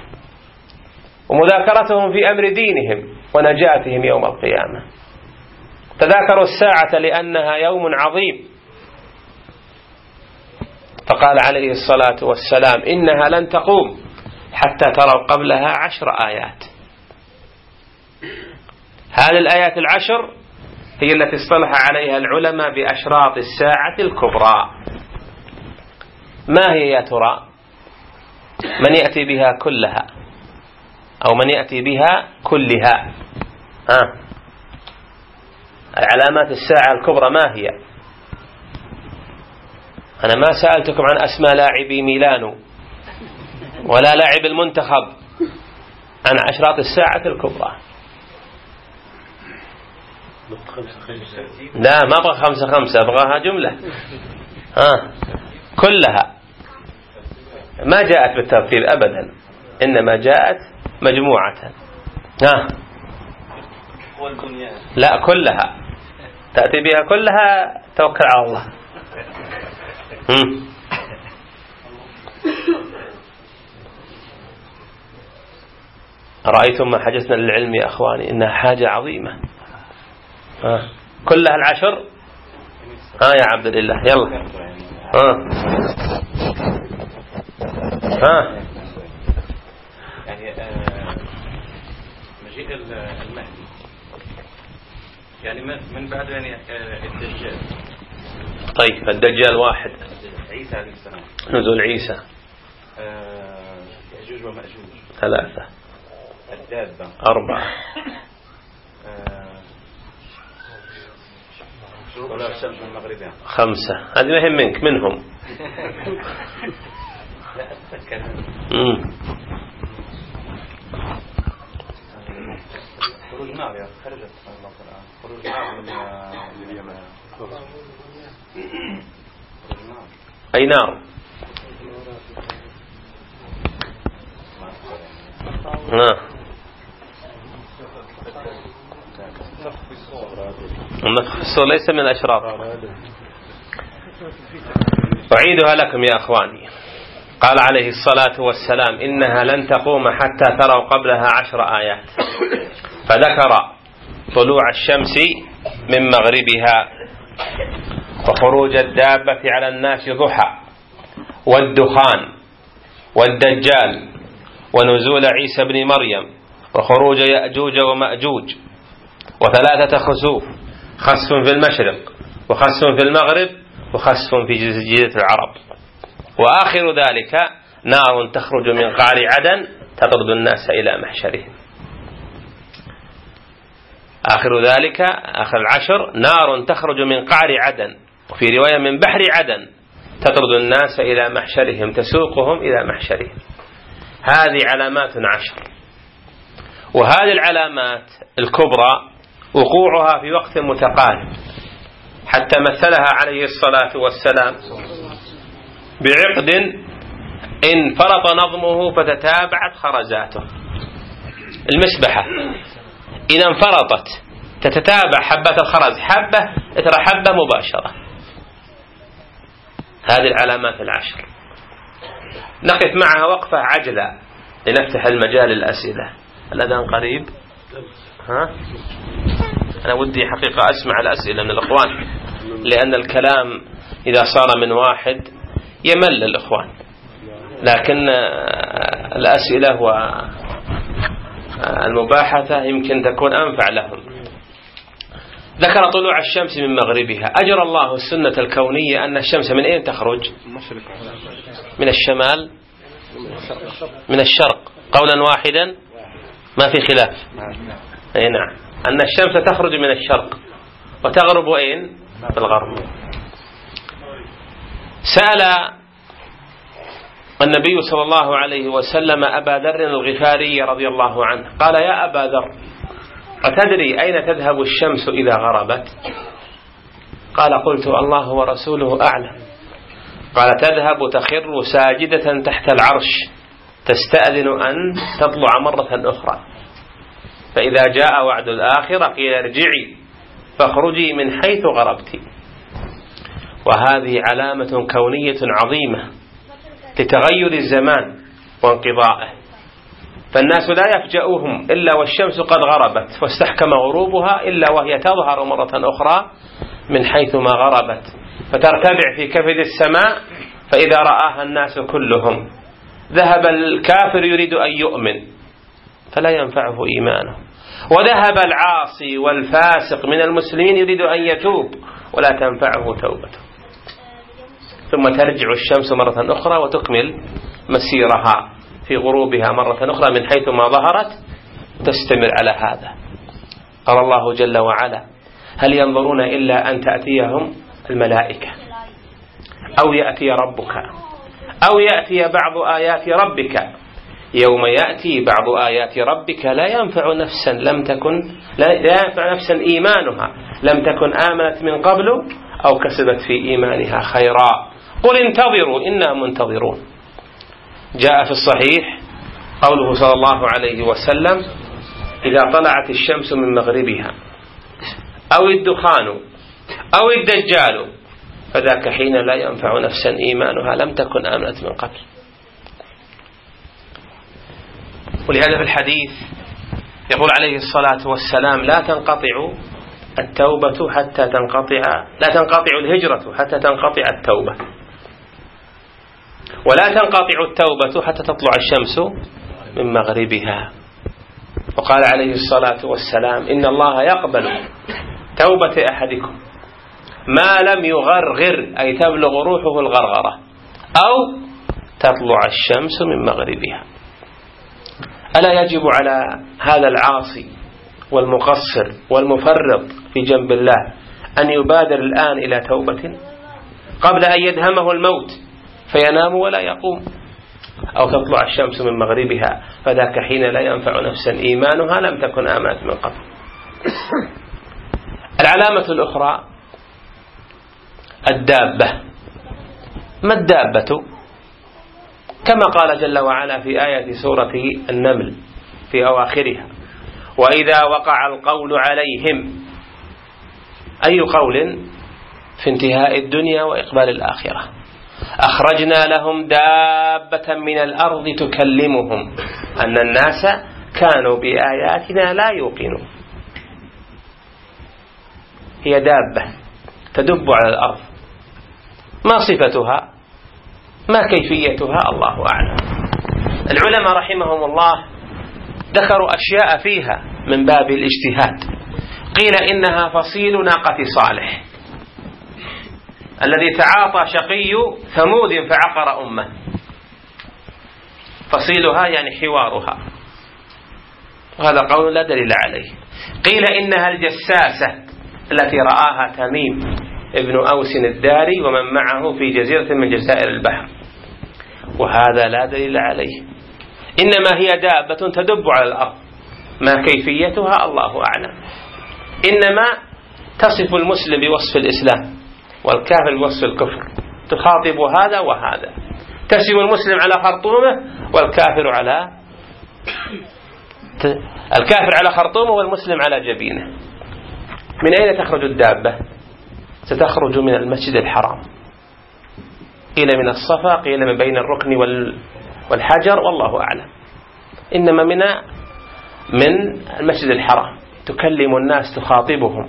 S1: ومذاكرتهم في أمر دينهم ونجاتهم يوم القيامة. تذاكروا الساعة لأنها يوم عظيم. فقال عليه الصلاة والسلام: إنها لن تقوم حتى تروا قبلها 10 آيات. هذه الآيات 10 هي التي اصطلح عليها العلماء بأشراط الساعة الكبرى. ما هي يا ترى؟ من يأتي بها كلها أو من يأتي بها كلها؟ علامات الساعة الكبرى ما هي؟ أنا ما سألتكم عن أسماء لاعبي ميلانو ولا لاعب المنتخب، عن أشراط الساعة الكبرى. لا، ما أبغى 5 أبغاها جملة. كلها ما جاءت بالترتيب أبدا، إنما جاءت مجموعة. لا، كلها تأتي بها كلها، توكل على الله. أرأيتم ما حدثنا للعلم يا أخواني، إنها حاجة عظيمة. كلها 10. يا عبد الله يلا.
S3: مجيء المهدي يعني من بعد يعني الدجال.
S1: طيب الدجال واحد،
S3: عيسى عليه السلام،
S1: نزول عيسى،
S3: يأجوج ومأجوج
S1: 3،
S3: الدابة
S1: 4،
S3: طلوع الشمس من مغربها
S1: 5. هذه ما هم منك منهم.
S3: لا أتذكر. خروج النار يا خرجت الله تعالى، خروج النار من اليمن.
S1: أي نار؟ النفخ في الصور ليس من الأشراط. أعيدها لكم يا أخواني. قال عليه الصلاة والسلام إنها لن تقوم حتى تروا قبلها 10 آيات، فذكر طلوع الشمس من مغربها، وخروج الدابة على الناس ضحى، والدخان، والدجال، ونزول عيسى بن مريم، وخروج يأجوج ومأجوج، و3 خسوف، خسف في المشرق، وخسف في المغرب، وخسف في جزيرة العرب، وآخر ذلك نار تخرج من قعر عدن تطرد الناس إلى محشرهم. آخر ذلك آخر 10 نار تخرج من قعر عدن، وفي رواية من بحر عدن، تطرد الناس إلى محشرهم، تسوقهم إلى محشرهم. هذه علامات 10، وهذه العلامات الكبرى وقوعها في وقت متقارب، حتى مثلها عليه الصلاة والسلام بعقد إن فرط نظمه فتتابعت خرزاته. المسبحة إذا انفرطت تتتابع حبات الخرز، حبة ترى حبة مباشرة. هذه العلامات 10 نقف معها وقفة عجلة لنفتح المجال للأسئلة. الأذان قريب؟ ها؟ أنا ودي حقيقة أسمع الأسئلة من الأخوان، لأن الكلام إذا صار من واحد يمل الأخوان، لكن الأسئلة والمباحثة يمكن تكون أنفع لهم. ذكر طلوع الشمس من مغربها. أجرى الله السنة الكونية أن الشمس من أين تخرج؟ من الشمال، من الشرق، قولا واحدا ما في خلاف. أي نعم، أن الشمس تخرج من الشرق وتغرب أين؟ في الغرب. سأل النبي صلى الله عليه وسلم أبا ذر الغفاري رضي الله عنه، قال يا أبا ذر أتدري أين تذهب الشمس إذا غربت؟ قال قلت الله ورسوله أعلم. قال تذهب تخر ساجدة تحت العرش تستأذن أن تطلع مرة أخرى، فإذا جاء وعد الآخرة قيل ارجعي فاخرجي من حيث غربت. وهذه علامة كونية عظيمة لتغير الزمان وانقضائه، فالناس لا يفجأهم إلا والشمس قد غربت، واستحكم غروبها إلا وهي تظهر مرة أخرى من حيث ما غربت، فترتفع في كبد السماء، فإذا رآها الناس كلهم ذهب الكافر يريد أن يؤمن فلا ينفعه إيمانه، وذهب العاصي والفاسق من المسلمين يريد أن يتوب ولا تنفعه توبته، ثم ترجع الشمس مرة أخرى وتكمل مسيرها في غروبها مرة أخرى من حيث ما ظهرت، تستمر على هذا. قال الله جل وعلا هل ينظرون إلا أن تأتيهم الملائكة أو يأتي ربك أو يأتي بعض آيات ربك يوم يأتي بعض آيات ربك لا ينفع نفسا لا ينفع نفسا إيمانها لم تكن آمنت من قبل أو كسبت في إيمانها خيرا قل انتظروا إنا منتظرون. جاء في الصحيح قوله صلى الله عليه وسلم إذا طلعت الشمس من مغربها أو الدخان أو الدجال فذاك حين لا ينفع نفسا إيمانها لم تكن آمنت من قبل. ولهذا في الحديث يقول عليه الصلاة والسلام لا تنقطع التوبة حتى لا تنقطع الهجرة حتى تنقطع التوبة، ولا تنقطع التوبة حتى تطلع الشمس من مغربها. وقال عليه الصلاة والسلام إن الله يقبل توبة أحدكم ما لم يغرغر، أي تبلغ روحه الغرغرة، أو تطلع الشمس من مغربها. ألا يجب على هذا العاصي والمقصر والمفرط في جنب الله أن يبادر الآن إلى توبة قبل أن يدهمه الموت فينام ولا يقوم، أو تطلع الشمس من مغربها فذاك حين لا ينفع نفسا إيمانها لم تكن آمنت من قبل. العلامة الأخرى الدابة. ما الدابة؟ كما قال جل وعلا في آية سورة النمل في أواخرها: وإذا وقع القول عليهم، أي قول؟ في انتهاء الدنيا وإقبال الآخرة. أخرجنا لهم دابة من الأرض تكلمهم أن الناس كانوا بآياتنا لا يوقنون. هي دابة تدب على الأرض، ما صفتها؟ ما كيفيتها؟ الله أعلم. العلماء رحمهم الله ذكروا أشياء فيها من باب الاجتهاد. قيل إنها فصيل ناقة صالح الذي تعاطى شقي ثمود فعقر أمه. فصيلها يعني حوارها، وهذا قول لا دليل عليه. قيل إنها الجساسة التي رآها تميم ابن أوس الداري ومن معه في جزيرة من جزائر البحر، وهذا لا دليل عليه. إنما هي دابة تدب على الأرض، ما كيفيتها الله أعلم. إنما تصف المسلم بوصف الإسلام والكافر بوصف الكفر، تخاطب هذا وهذا. تسم المسلم على خرطومه والكافر على خرطومه والمسلم على جبينه. من أين تخرج الدابة؟ ستخرج من المسجد الحرام، قيل من الصفا، قيل من بين الركن والحجر، والله أعلم. إنما من المسجد الحرام، تكلم الناس، تخاطبهم،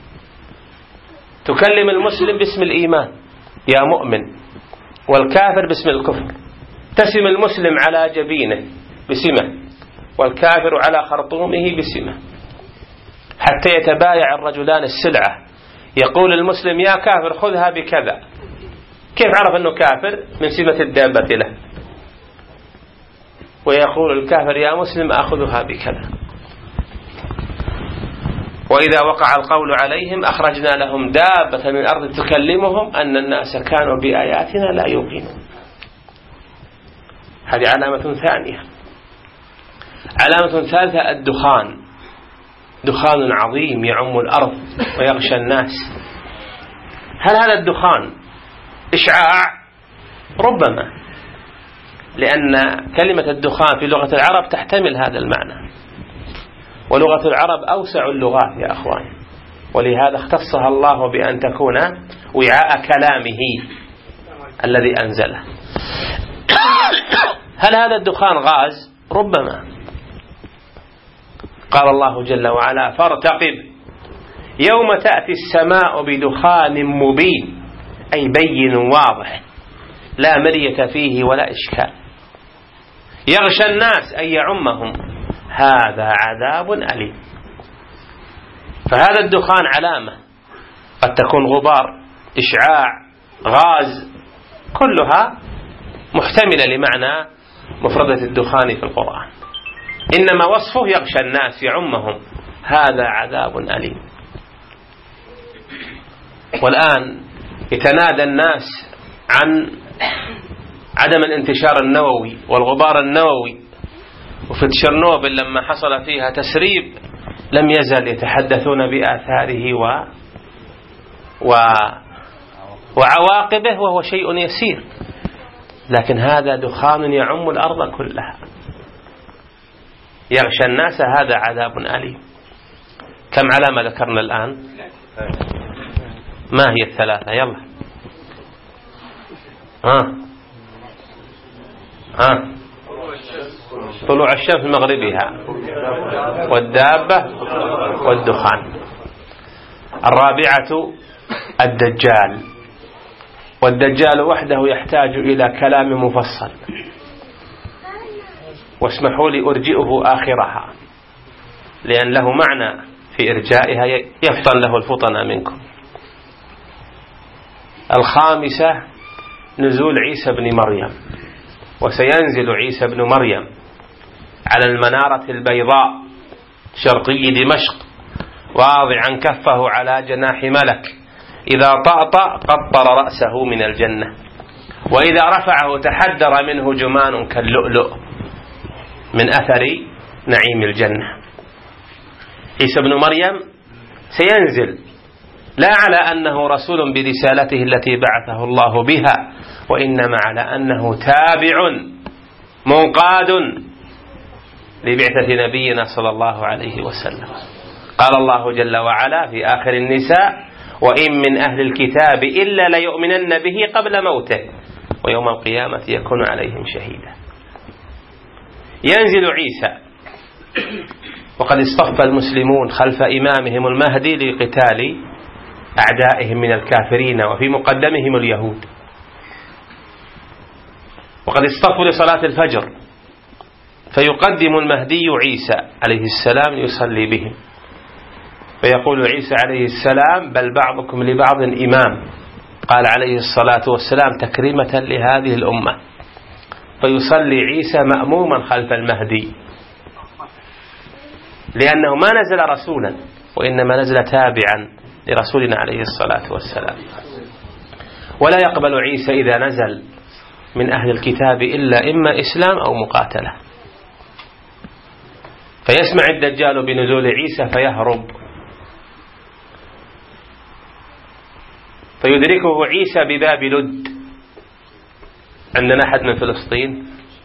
S1: تكلم المسلم باسم الإيمان يا مؤمن، والكافر باسم الكفر. تسم المسلم على جبينه بسمة، والكافر على خرطومه بسمة، حتى يتبايع الرجلان السلعة. يقول المسلم يا كافر خذها بكذا. كيف عرف أنه كافر؟ من سمة الدابة له. ويقول الكافر يا مسلم أخذها بكذا. وإذا وقع القول عليهم أخرجنا لهم دابة من الأرض تكلمهم أن الناس كانوا بآياتنا لا يوقنون. هذه علامة ثانية. علامة ثالثة الدخان. دخان عظيم يعم الأرض ويغشى الناس. هل هذا الدخان إشعاع؟ ربما، لأن كلمة الدخان في لغة العرب تحتمل هذا المعنى، ولغة العرب أوسع اللغات يا أخوان، ولهذا اختصها الله بأن تكون وعاء كلامه الذي أنزله. هل هذا الدخان غاز؟ ربما. قال الله جل وعلا فارتقب يوم تأتي السماء بدخان مبين، أي بين واضح لا مرية فيه ولا إشكال، يغشى الناس أي يعمهم، هذا عذاب أليم. فهذا الدخان علامة، قد تكون غبار، إشعاع، غاز، كلها محتملة لمعنى مفردة الدخان في القرآن. إنما وصفه يغشى الناس يعمهم، هذا عذاب أليم. والآن يتنادى الناس عن عدم الانتشار النووي والغبار النووي، وفي تشيرنوبل لما حصل فيها تسريب لم يزل يتحدثون بآثاره وعواقبه، وهو شيء يسير، لكن هذا دخان يعم الأرض كلها يغشى الناس، هذا عذاب أليم. كم علامة ذكرنا الآن؟ ما هي الثلاثة؟ يلا طلوع الشمس من مغربها، والدابة، والدخان. الرابعة الدجال، والدجال وحده يحتاج إلى كلام مفصل، واسمحوا لي أرجئه آخرها. لأن له معنى في إرجائها يفطن له الفطن منكم. الخامسة نزول عيسى بن مريم، وسينزل عيسى بن مريم على المنارة البيضاء شرقي دمشق واضعا كفه على جناح ملك، إذا طأطأ قطر رأسه من الجنة، وإذا رفعه تحدر منه جمان كاللؤلؤ من أثر نعيم الجنة. عيسى بن مريم سينزل لا على أنه رسول برسالته التي بعثه الله بها، وإنما على أنه تابع منقاد لبعثة نبينا صلى الله عليه وسلم. قال الله جل وعلا في آخر النساء: وإن من أهل الكتاب إلا ليؤمنن به قبل موته ويوم القيامة يكون عليهم شهيدا. ينزل عيسى وقد اصطف المسلمون خلف إمامهم المهدي لقتال أعدائهم من الكافرين، وفي مقدمهم اليهود، وقد اصطفوا لصلاة الفجر، فيقدم المهدي عيسى عليه السلام ليصلي بهم، فيقول عيسى عليه السلام: بل بعضكم لبعض إمام. قال عليه الصلاة والسلام تكريمة لهذه الأمة، فيصلي عيسى مأموما خلف المهدي، لأنه ما نزل رسولا وإنما نزل تابعا لرسولنا عليه الصلاة والسلام. ولا يقبل عيسى إذا نزل من أهل الكتاب إلا إما إسلام أو مقاتلة. فيسمع الدجال بنزول عيسى فيهرب، فيدركه عيسى بباب لد. عندنا أحد من فلسطين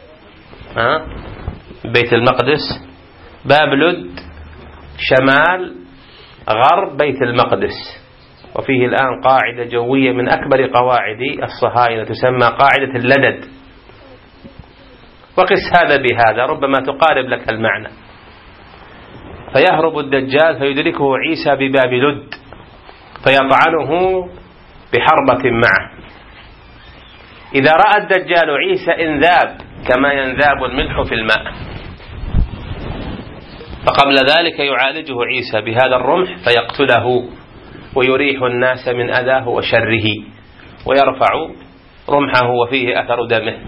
S1: بيت المقدس، باب لد شمال غرب بيت المقدس، وفيه الآن قاعدة جوية من أكبر قواعد الصهاينة تسمى قاعدة اللدد. وقس هذا بهذا ربما تقارب لك المعنى. فيهرب الدجال فيدركه عيسى بباب لد، فيطعنه بحربة معه. إذا رأى الدجال عيسى انذاب كما ينذاب الملح في الماء، فقبل ذلك يعالجه عيسى بهذا الرمح فيقتله ويريح الناس من أذاه وشره، ويرفع رمحه وفيه أثر دمه.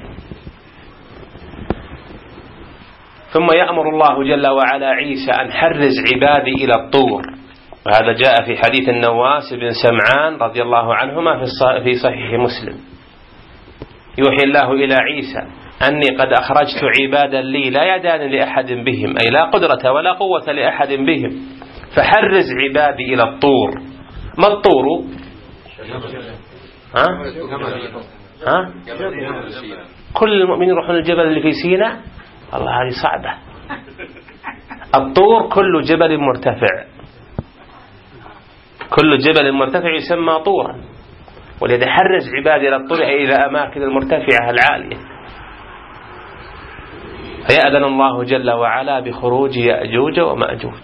S1: ثم يأمر الله جل وعلا عيسى أن حرز عبادي إلى الطور، وهذا جاء في حديث النواس بن سمعان رضي الله عنهما في صحيح مسلم. يوحي الله إلى عيسى أني قد أخرجت عبادا لي لا يدان لأحد بهم، أي لا قدرة ولا قوة لأحد بهم، فحرز عبادي إلى الطور. ما الطور؟ كل المؤمنين يروحون الجبل اللي في سيناء؟ الله هذه صعبة. الطور كل جبل مرتفع، كل جبل مرتفع يسمى طورا، ولذا حرز عبادي إلى الطور أي إلى أماكن المرتفعة العالية. فيأذن الله جل وعلا بخروج يأجوج ومأجوج،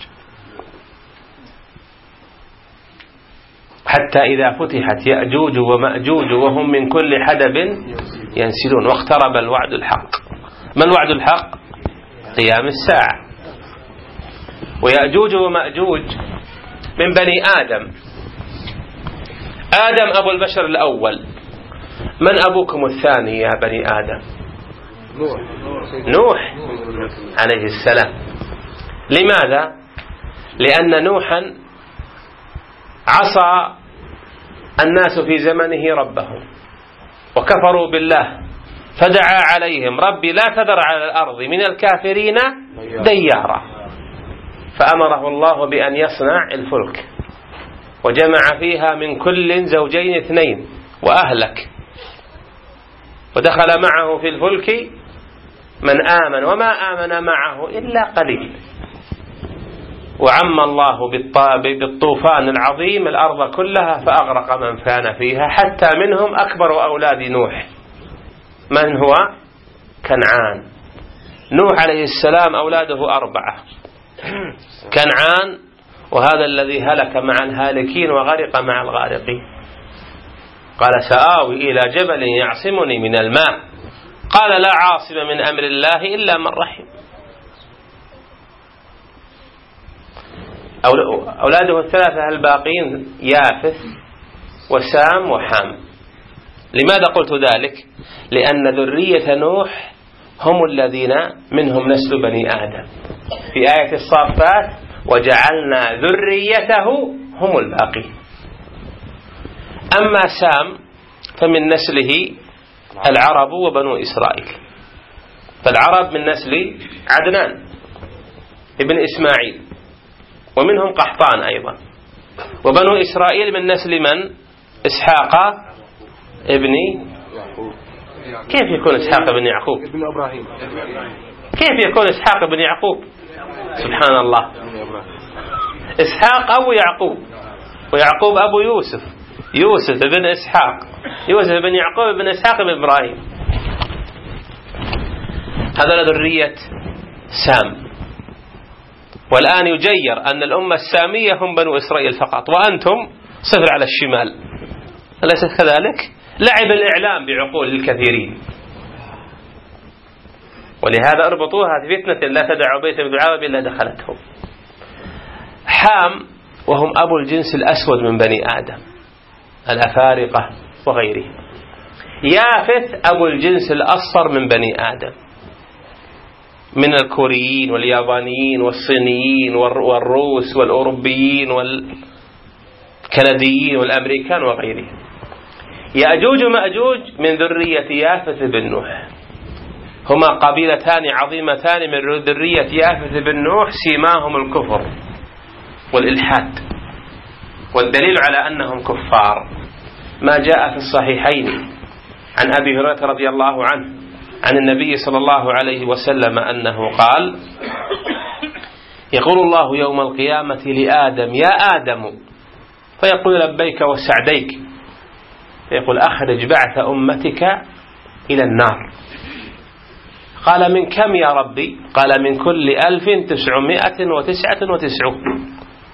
S1: حتى إذا فتحت يأجوج ومأجوج وهم من كل حدب ينسلون، واقترب الوعد الحق. ما الوعد الحق؟ قيام الساعة. ويأجوج ومأجوج من بني آدم. آدم أبو البشر الأول. من أبوكم الثاني يا بني آدم؟ نوح عليه السلام. لماذا؟ لأن نوحا عصى الناس في زمنه ربهم وكفروا بالله، فدعا عليهم: ربي لا تذر على الأرض من الكافرين ديارا. فأمره الله بأن يصنع الفلك، وجمع فيها من كل زوجين 2 وأهلك، ودخل معه في الفلك من آمن وما آمن معه إلا قليل. وعم الله بالطوفان العظيم الأرض كلها فأغرق من كان فيها، حتى منهم أكبر أولاد نوح. من هو؟ كنعان. نوح عليه السلام أولاده 4. كنعان، وهذا الذي هلك مع الهالكين وغرق مع الغارقين. قال: سآوي إلى جبل يعصمني من الماء. قال: لا عاصم من أمر الله إلا من رحم. أولاده الثلاثة الباقين يافث وسام وحام. لماذا قلت ذلك؟ لأن ذرية نوح هم الذين منهم نسل بني آدم. في آية الصافات وجعلنا ذريته هم الباقين. أما سام فمن نسله العرب وبنو إسرائيل، فالعرب من نسل عدنان ابن إسماعيل، ومنهم قحطان أيضا. وبنو إسرائيل من نسل من؟ إسحاق ابن، كيف يكون إسحاق ابن يعقوب؟
S2: ابن إبراهيم.
S1: كيف يكون إسحاق ابن يعقوب؟ سبحان الله. إسحاق أبو يعقوب، ويعقوب أبو يوسف، يوسف ابن إسحاق، يوسف ابن يعقوب ابن إسحاق ابن إبراهيم. هذا ذرية سام. والآن يجير أن الأمة السامية هم بنو إسرائيل فقط، وأنتم صفر على الشمال، أليس كذلك؟ لعب الإعلام بعقول الكثيرين. ولهذا اربطوها في فتنة لا تدع بيتا بدعاء إلا دخلتهم. حام وهم أبو الجنس الأسود من بني آدم، الأفارقة وغيره. يافث أبو الجنس الأصفر من بني آدم، من الكوريين واليابانيين والصينيين والروس والأوروبيين والكنديين والأمريكان وغيرهم. يأجوج ومأجوج من ذرية يافث بن نوح، هما قبيلتان عظيمتان من ذرية يافث بن نوح، سيماهم الكفر والإلحاد، والدليل على أنهم كفار ما جاء في الصحيحين عن أبي هريرة رضي الله عنه عن النبي صلى الله عليه وسلم أنه قال: يقول الله يوم القيامة لآدم: يا آدم، فيقول: لبيك وسعديك، فيقول: أخرج بعث أمتك إلى النار. قال: من كم يا ربي؟ قال: من كل 1999.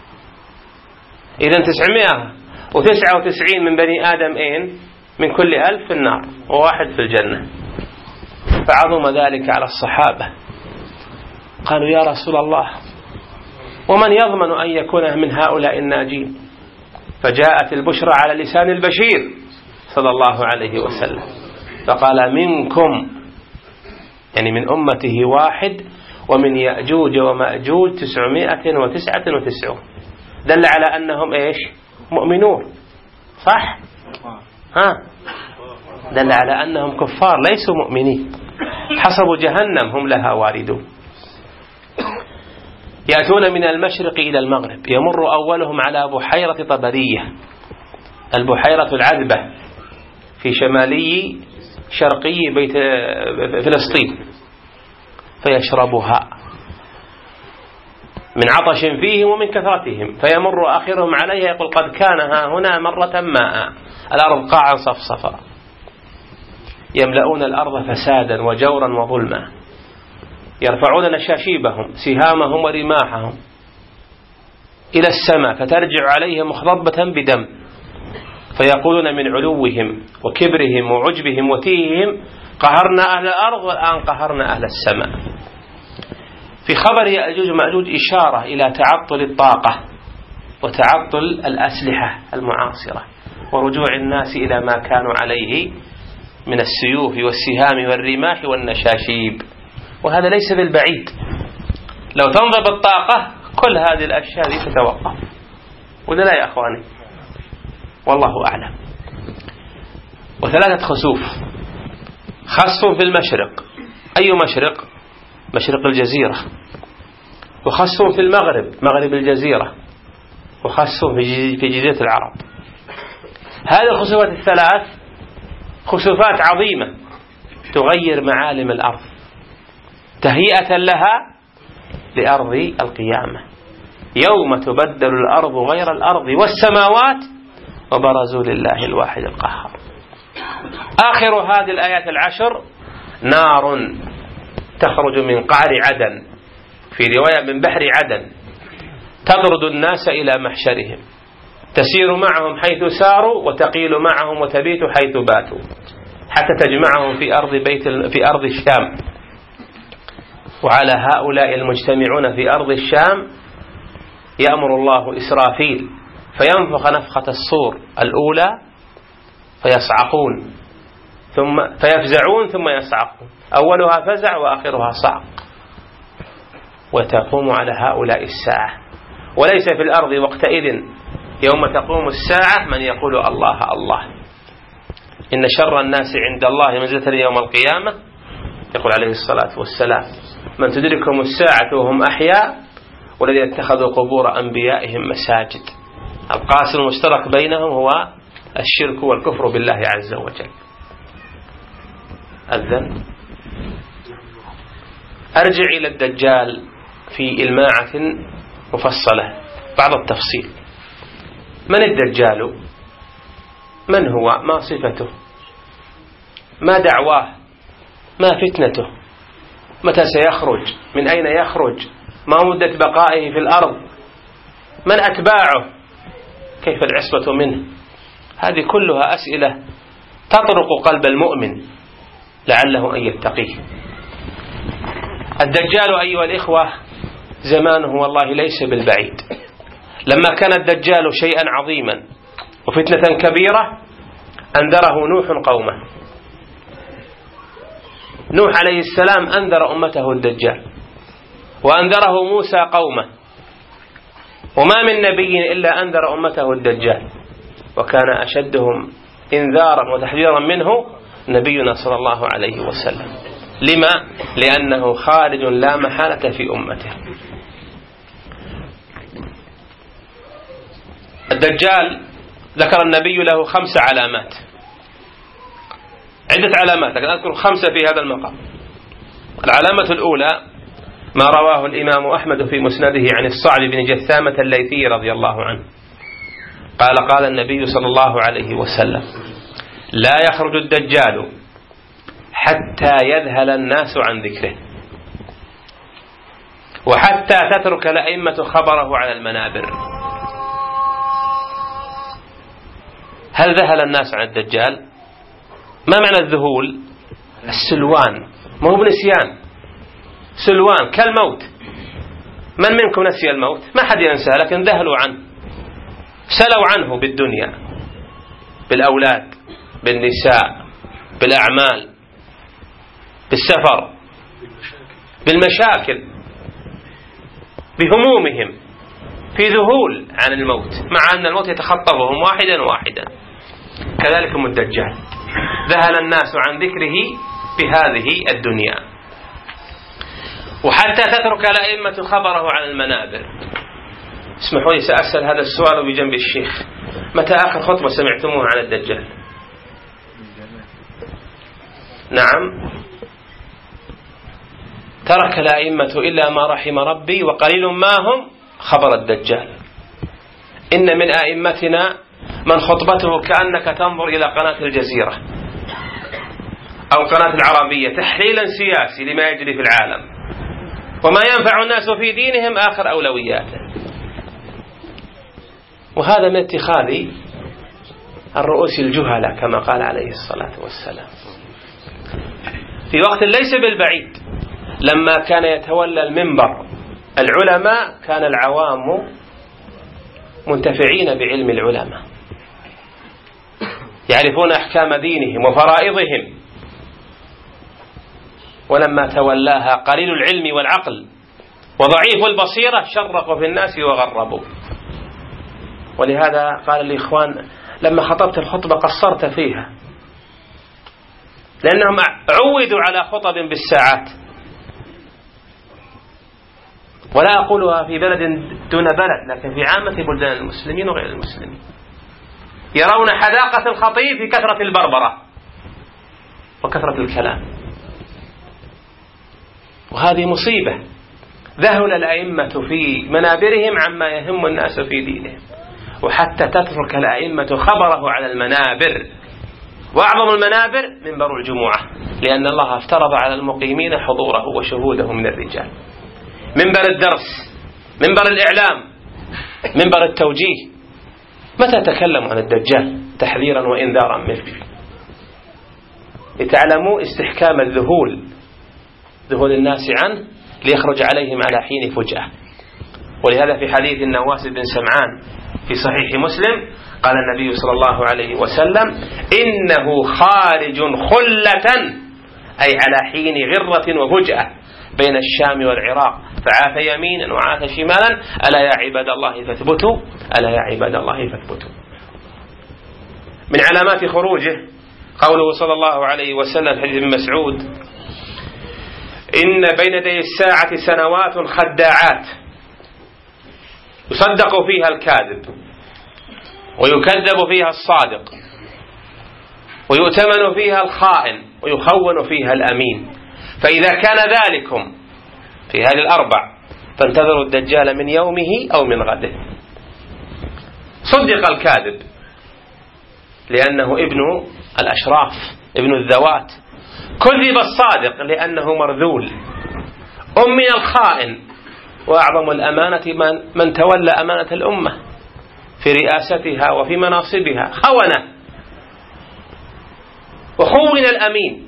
S1: إذن 999 من بني آدم من كل 1000 في النار، وواحد في الجنة. فعظم ذلك على الصحابة، قالوا: يا رسول الله، ومن يضمن أن يكون من هؤلاء الناجين؟ فجاءت البشرى على لسان البشير صلى الله عليه وسلم، فقال: منكم، يعني من أمته واحد، ومن يأجوج ومأجوج 999. دل على أنهم مؤمنون، صح؟ دل على أنهم كفار ليسوا مؤمنين، حسب جهنم هم لها واردون. يأتون من المشرق إلى المغرب، يمر أولهم على بحيرة طبرية، البحيرة العذبة في شمالي شرقي بيت فلسطين، فيشربها من عطش فيهم ومن كثرتهم، فيمر آخرهم عليها يقول: قد كان ها هنا مرة ماء، الأرض قاعا صفصفا، يملؤون الأرض فسادا وجورا وظلما، يرفعون نشاشيبهم سهامهم ورماحهم إلى السماء، فترجع عليهم مخضبة بدم، فيقولون من علوهم وكبرهم وعجبهم وتيههم: قهرنا أهل الأرض والآن قهرنا أهل السماء. في خبر يأجوج ومأجوج إشارة إلى تعطل الطاقة وتعطل الأسلحة المعاصرة، ورجوع الناس إلى ما كانوا عليه من السيوف والسهام والرماح والنشاشيب، وهذا ليس بالبعيد. لو تنضب الطاقة كل هذه الأشياء تتوقف، ولا لا يا أخواني؟ والله أعلم. وثلاثة خسوف: خسف في المشرق، أي مشرق؟ مشرق الجزيرة، وخسف في المغرب، مغرب الجزيرة، وخسف في جزيرة العرب. هذه الخسوفات الثلاث خسوفات عظيمة تغير معالم الأرض تهيئة لها لأرض القيامة، يوم تبدل الأرض غير الأرض والسماوات وبرزوا لله الواحد القهار. آخر هذه الآيات 10: نار تخرج من قعر عدن، في رواية من بحر عدن، تطرد الناس إلى محشرهم، تسير معهم حيث ساروا وتقيل معهم وتبيت حيث باتوا، حتى تجمعهم في أرض الشام. وعلى هؤلاء المجتمعون في أرض الشام يأمر الله إسرافيل فينفخ نفخة الصور الأولى فيصعقون ثم فيفزعون ثم يصعقون، أولها فزع وآخرها صعق، وتقوم على هؤلاء الساعة. وليس في الأرض وقتئذ يوم تقوم الساعة من يقول الله الله. إن شر الناس عند الله منزلة يوم القيامة، يقول عليه الصلاة والسلام: من تدركهم الساعة وهم أحياء والذين اتخذوا قبور أنبيائهم مساجد. القاسم المشترك بينهم هو الشرك والكفر بالله عز وجل. أذن أرجع إلى الدجال في إلماعة مفصلة بعض التفصيل. من الدجال؟ من هو؟ ما صفته؟ ما دعواه؟ ما فتنته؟ متى سيخرج؟ من أين يخرج؟ ما مدة بقائه في الأرض؟ من أتباعه؟ كيف العصمة منه؟ هذه كلها أسئلة تطرق قلب المؤمن لعله أن يتقيه. الدجال أيها الإخوة زمانه والله ليس بالبعيد. لما كان الدجال شيئا عظيما وفتنة كبيرة أنذره نوح قومه. نوح عليه السلام أنذر أمته الدجال، وأنذره موسى قومه، وما من نبي إلا أنذر أمته الدجال، وكان أشدهم إنذارا وتحذيرا منه نبينا صلى الله عليه وسلم. لما؟ لأنه خارج لا محالة في أمته. الدجال ذكر النبي له 5 علامات، عدة علامات، لكن أذكر 5 في هذا المقام. العلامة الأولى ما رواه الإمام أحمد في مسنده عن الصعب بن جثامة الليثي رضي الله عنه قال النبي صلى الله عليه وسلم: لا يخرج الدجال حتى يذهل الناس عن ذكره، وحتى تترك الأئمة خبره على المنابر. هل ذهل الناس عن الدجال؟ ما معنى الذهول؟ السلوان، ما هو بنسيان، سلوان كالموت. من منكم نسي الموت؟ ما حد ينسى، لكن ذهلوا عنه، سلوا عنه بالدنيا، بالأولاد، بالنساء، بالأعمال، بالسفر، بالمشاكل، بهمومهم، في ذهول عن الموت، مع أن الموت يتخطفهم واحدا واحدا. كذلك الدجال ذهل الناس عن ذكره بهذه الدنيا. وحتى تترك الأئمة خبره على المنابر. اسمحوا لي سأسأل هذا السؤال بجنب الشيخ: متى آخر خطبة سمعتموها عن الدجال؟ نعم، ترك الأئمة إلا ما رحم ربي وقليل ما هم خبر الدجال. إن من أئمتنا من خطبته كأنك تنظر إلى قناة الجزيرة أو قناة العربية تحليلا سياسي لما يجري في العالم، وما ينفع الناس في دينهم آخر أولوياته. وهذا من اتخاذ الرؤوس الجهلة كما قال عليه الصلاة والسلام. في وقت ليس بالبعيد لما كان يتولى المنبر العلماء كان العوام منتفعين بعلم العلماء، يعرفون أحكام دينهم وفرائضهم. ولما تولاها قليل العلم والعقل وضعيف البصيرة شرقوا في الناس وغربوا. ولهذا قال الإخوان: لما خطبت الخطبة قصرت فيها، لأنهم عودوا على خطب بالساعات. ولا أقولها في بلد دون بلد، لكن في عامة بلدان المسلمين وغير المسلمين يرون حداقة الخطيب في كثرة البربرة وكثرة الكلام، وهذه مصيبة. ذهل الأئمة في منابرهم عما يهم الناس في دينهم، وحتى تترك الأئمة خبره على المنابر. وأعظم المنابر منبر الجمعة، لأن الله افترض على المقيمين حضوره وشهوده من الرجال. منبر الدرس، منبر الإعلام، منبر التوجيه. متى تكلموا عن الدجال تحذيرا وإنذارا منه؟ لتعلموا استحكام الذهول، ذهول الناس عنه، ليخرج عليهم على حين فجأة. ولهذا في حديث النواس بن سمعان في صحيح مسلم قال النبي صلى الله عليه وسلم: إنه خارج خلة، أي على حين غرة وفجأة، بين الشام والعراق، فعاث يمينا وعاث شمالا، ألا يا عباد الله فاثبتوا، ألا يا عباد الله فاثبتوا. من علامات خروجه قوله صلى الله عليه وسلم حديث ابن مسعود: إن بين يدي الساعة سنوات خداعات يصدق فيها الكاذب ويكذب فيها الصادق ويؤتمن فيها الخائن ويخون فيها الأمين، فإذا كان ذلكم في هذه الأربع فانتظروا الدجال من يومه أو من غده. صدق الكاذب لأنه ابن الأشراف، ابن الذوات. كذب الصادق لأنه مرذول. أمن الخائن، وأعظم الأمانة من تولى أمانة الأمة في رئاستها وفي مناصبها، خونة. وخون الأمين،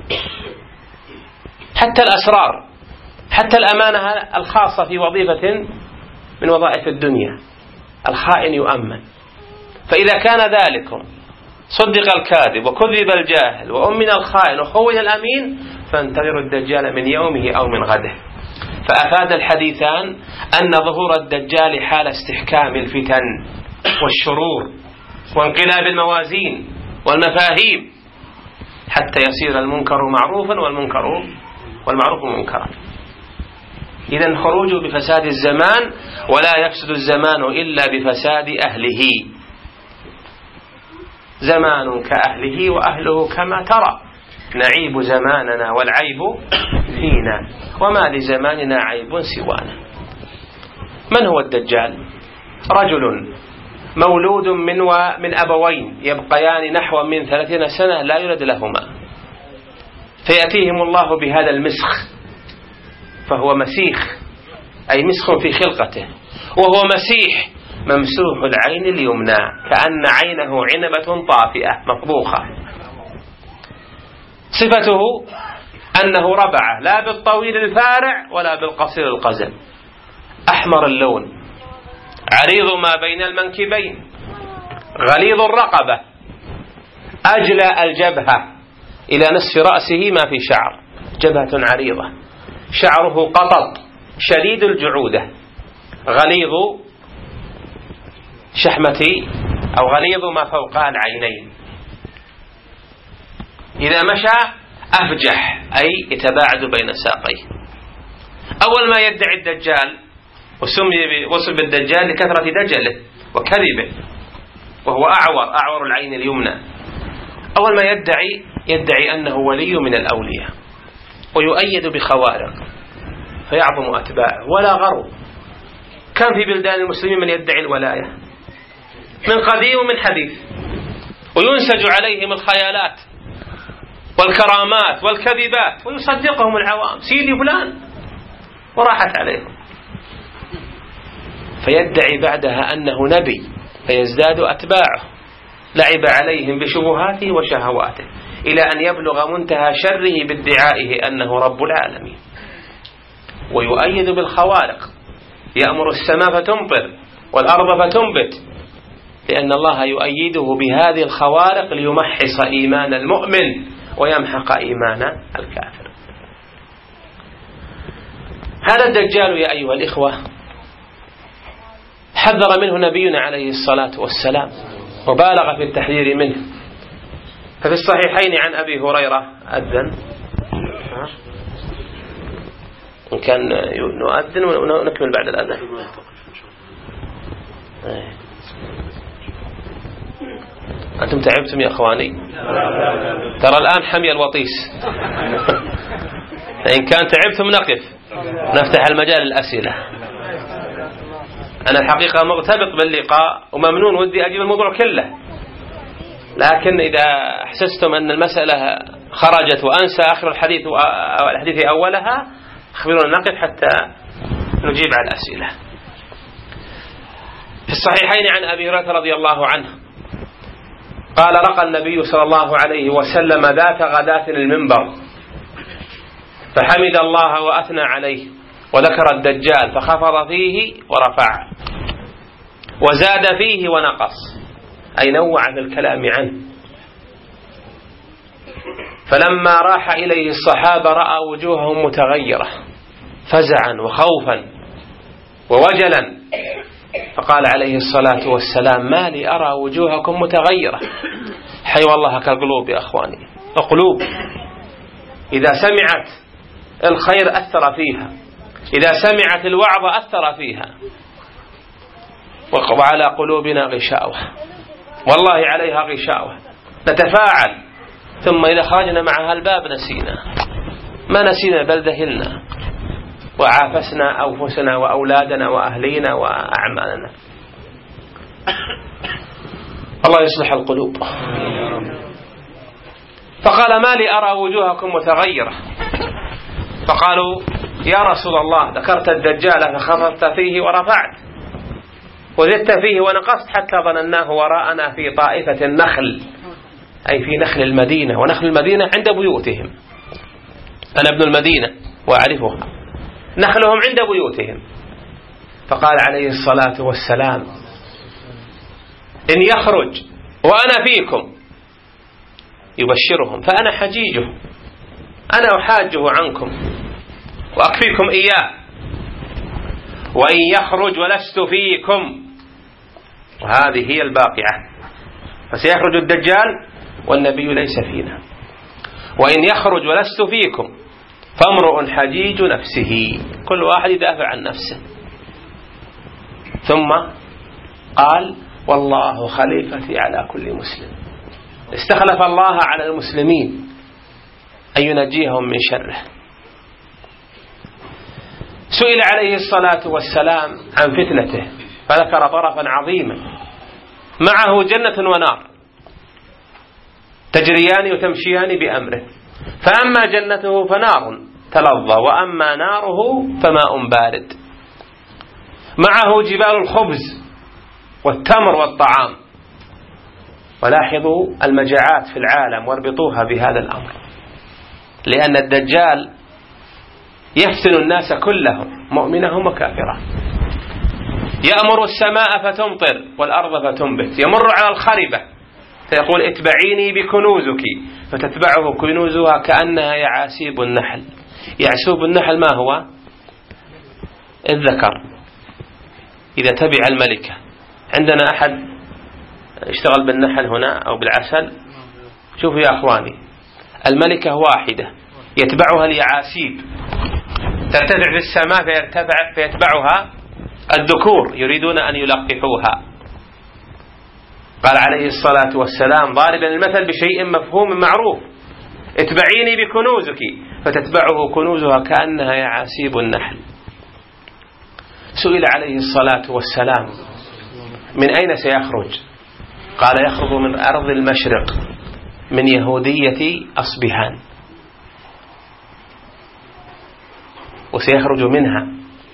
S1: حتى الأسرار، حتى الأمانة الخاصة في وظيفة من وظائف الدنيا الخائن يؤمن. فإذا كان ذلكم صدق الكاذب وكذب الجاهل وأمن الخائن وخون الأمين فانتظروا الدجال من يومه أو من غده. فأفاد الحديثان أن ظهور الدجال حال استحكام الفتن والشرور وانقلاب الموازين والمفاهيم حتى يصير المنكر معروفا والمعروف منكرا. إذن خروج بفساد الزمان، ولا يفسد الزمان إلا بفساد أهله. زمان كأهله وأهله كما ترى، نعيب زماننا والعيب فينا، وما لزماننا عيب سوانا. من هو الدجال؟ رجل مولود من أبوين يبقيان نحو من 30 سنة لا يولد لهما، فيأتيهم الله بهذا المسخ، فهو مسيخ أي مسخ في خلقته، وهو مسيح ممسوح العين اليمنى كأن عينه عنبة طافئة مطبوخة. صفته أنه ربعة، لا بالطويل الفارع ولا بالقصير القزم، أحمر اللون، عريض ما بين المنكبين، غليظ الرقبة، أجلى الجبهة إلى نصف رأسه ما في شعر، جبهة عريضة، شعره قطط شديد الجعودة، غليظ شحمتي أو غليظ ما فوق العينين. إذا مشى أفجح أي يتباعد بين ساقيه. أول ما يدعي الدجال، وسمي بالدجال لكثرة دجله وكذبه، وهو أعور العين اليمنى. أول ما يدعي أنه ولي من الأولياء ويؤيد بخوارق فيعظم أتباعه ولا غرو. كان في بلدان المسلمين من يدعي الولاية من قديم ومن حديث، وينسج عليهم الخيالات والكرامات والكذبات ويصدقهم العوام، سيدي فلان، وراحت عليهم. فيدعي بعدها أنه نبي فيزداد أتباعه، لعب عليهم بشبهاته وشهواته إلى أن يبلغ منتهى شره بادعائه أنه رب العالمين. ويؤيد بالخوارق، يأمر السماء فتمطر والأرض فتنبت، لأن الله يؤيده بهذه الخوارق ليمحص إيمان المؤمن ويمحق إيمان الكافر. هذا الدجال يا أيها الإخوة حذر منه نبينا عليه الصلاة والسلام وبالغ في التحذير منه. ففي الصحيحين عن أبي هريرة أذن، إن كان نؤذن ونكمل بعد الأذان. أنتم تعبتم يا أخواني، ترى الآن حمي الوطيس. إن كان تعبتم نفتح المجال للأسئلة. أنا الحقيقة مرتبط باللقاء وممنون ودي أجيب الموضوع كله، لكن إذا أحسستم أن المسألة خرجت وأنسى آخر الحديث أو الحديث أولها أخبرونا، نقف حتى نجيب على الأسئلة. في الصحيحين عن أبي هريرة رضي الله عنه قال: رقى النبي صلى الله عليه وسلم ذات غداة المنبر فحمد الله وأثنى عليه وذكر الدجال فخفض فيه ورفع، وزاد فيه ونقص، أي نوع في الكلام عنه. فلما راح إليه الصحابة رأى وجوههم متغيرة فزعا وخوفا ووجلا، فقال عليه الصلاة والسلام: ما لي أرى وجوهكم متغيرة؟ حي والله كالقلوب يا أخواني، القلوب إذا سمعت الخير أثر فيها، إذا سمعت الوعظ أثر فيها. وعلى قلوبنا غشاوة، والله عليها غشاوة، نتفاعل، ثم إذا خرجنا معها الباب نسينا، ما نسينا بل ذهلنا وعافسنا أنفسنا وأولادنا وأهلينا وأعمالنا. الله يصلح القلوب. فقال: ما لي أرى وجوهكم متغيرة؟ فقالوا: يا رسول الله ذكرت الدجال فخفضت فيه ورفعت، وزدت فيه ونقصت، حتى ظنناه وراءنا في طائفة النخل، أي في نخل المدينة، ونخل المدينة عند بيوتهم، أنا ابن المدينة وأعرفها، نخلهم عند بيوتهم. فقال عليه الصلاة والسلام: إن يخرج وأنا فيكم يبشرهم فأنا حجيجه، أنا أحاجه عنكم وأكفيكم إياه، وإن يخرج ولست فيكم، وهذه هي الباقعة، فسيخرج الدجال والنبي ليس فينا، وإن يخرج ولست فيكم فامرؤ حجيج نفسه، كل واحد يدافع عن نفسه. ثم قال: والله خليفتي على كل مسلم، استخلف الله على المسلمين أن ينجيهم من شره. سئل عليه الصلاة والسلام عن فتنته فذكر طرفا عظيما، معه جنة ونار تجريان وتمشيان بأمره، فأما جنته فنار تلظى، وأما ناره فماء بارد، معه جبال الخبز والتمر والطعام. ولاحظوا المجاعات في العالم واربطوها بهذا الأمر، لأن الدجال يفتن الناس كلهم، مؤمنهم وكافرة، يأمر السماء فتمطر والأرض فتنبت، يمر على الخربة فيقول: اتبعيني بكنوزك، فتتبعه كنوزها كأنها يعاسيب النحل. يعسوب النحل ما هو؟ الذكر إذا تبع الملكة. عندنا أحد اشتغل بالنحل هنا أو بالعسل، شوفوا يا أخواني، الملكة واحدة يتبعها اليعاسيب، ترتفع في السماء فيتبعها الذكور يريدون أن يلقحوها. قال عليه الصلاة والسلام ضاربا المثل بشيء مفهوم معروف: اتبعيني بكنوزك، فتتبعه كنوزها كأنها يعاسيب النحل. سئل عليه الصلاة والسلام: من أين سيخرج؟ قال: يخرج من أرض المشرق، من يهودية أصبهان، وسيخرج منها،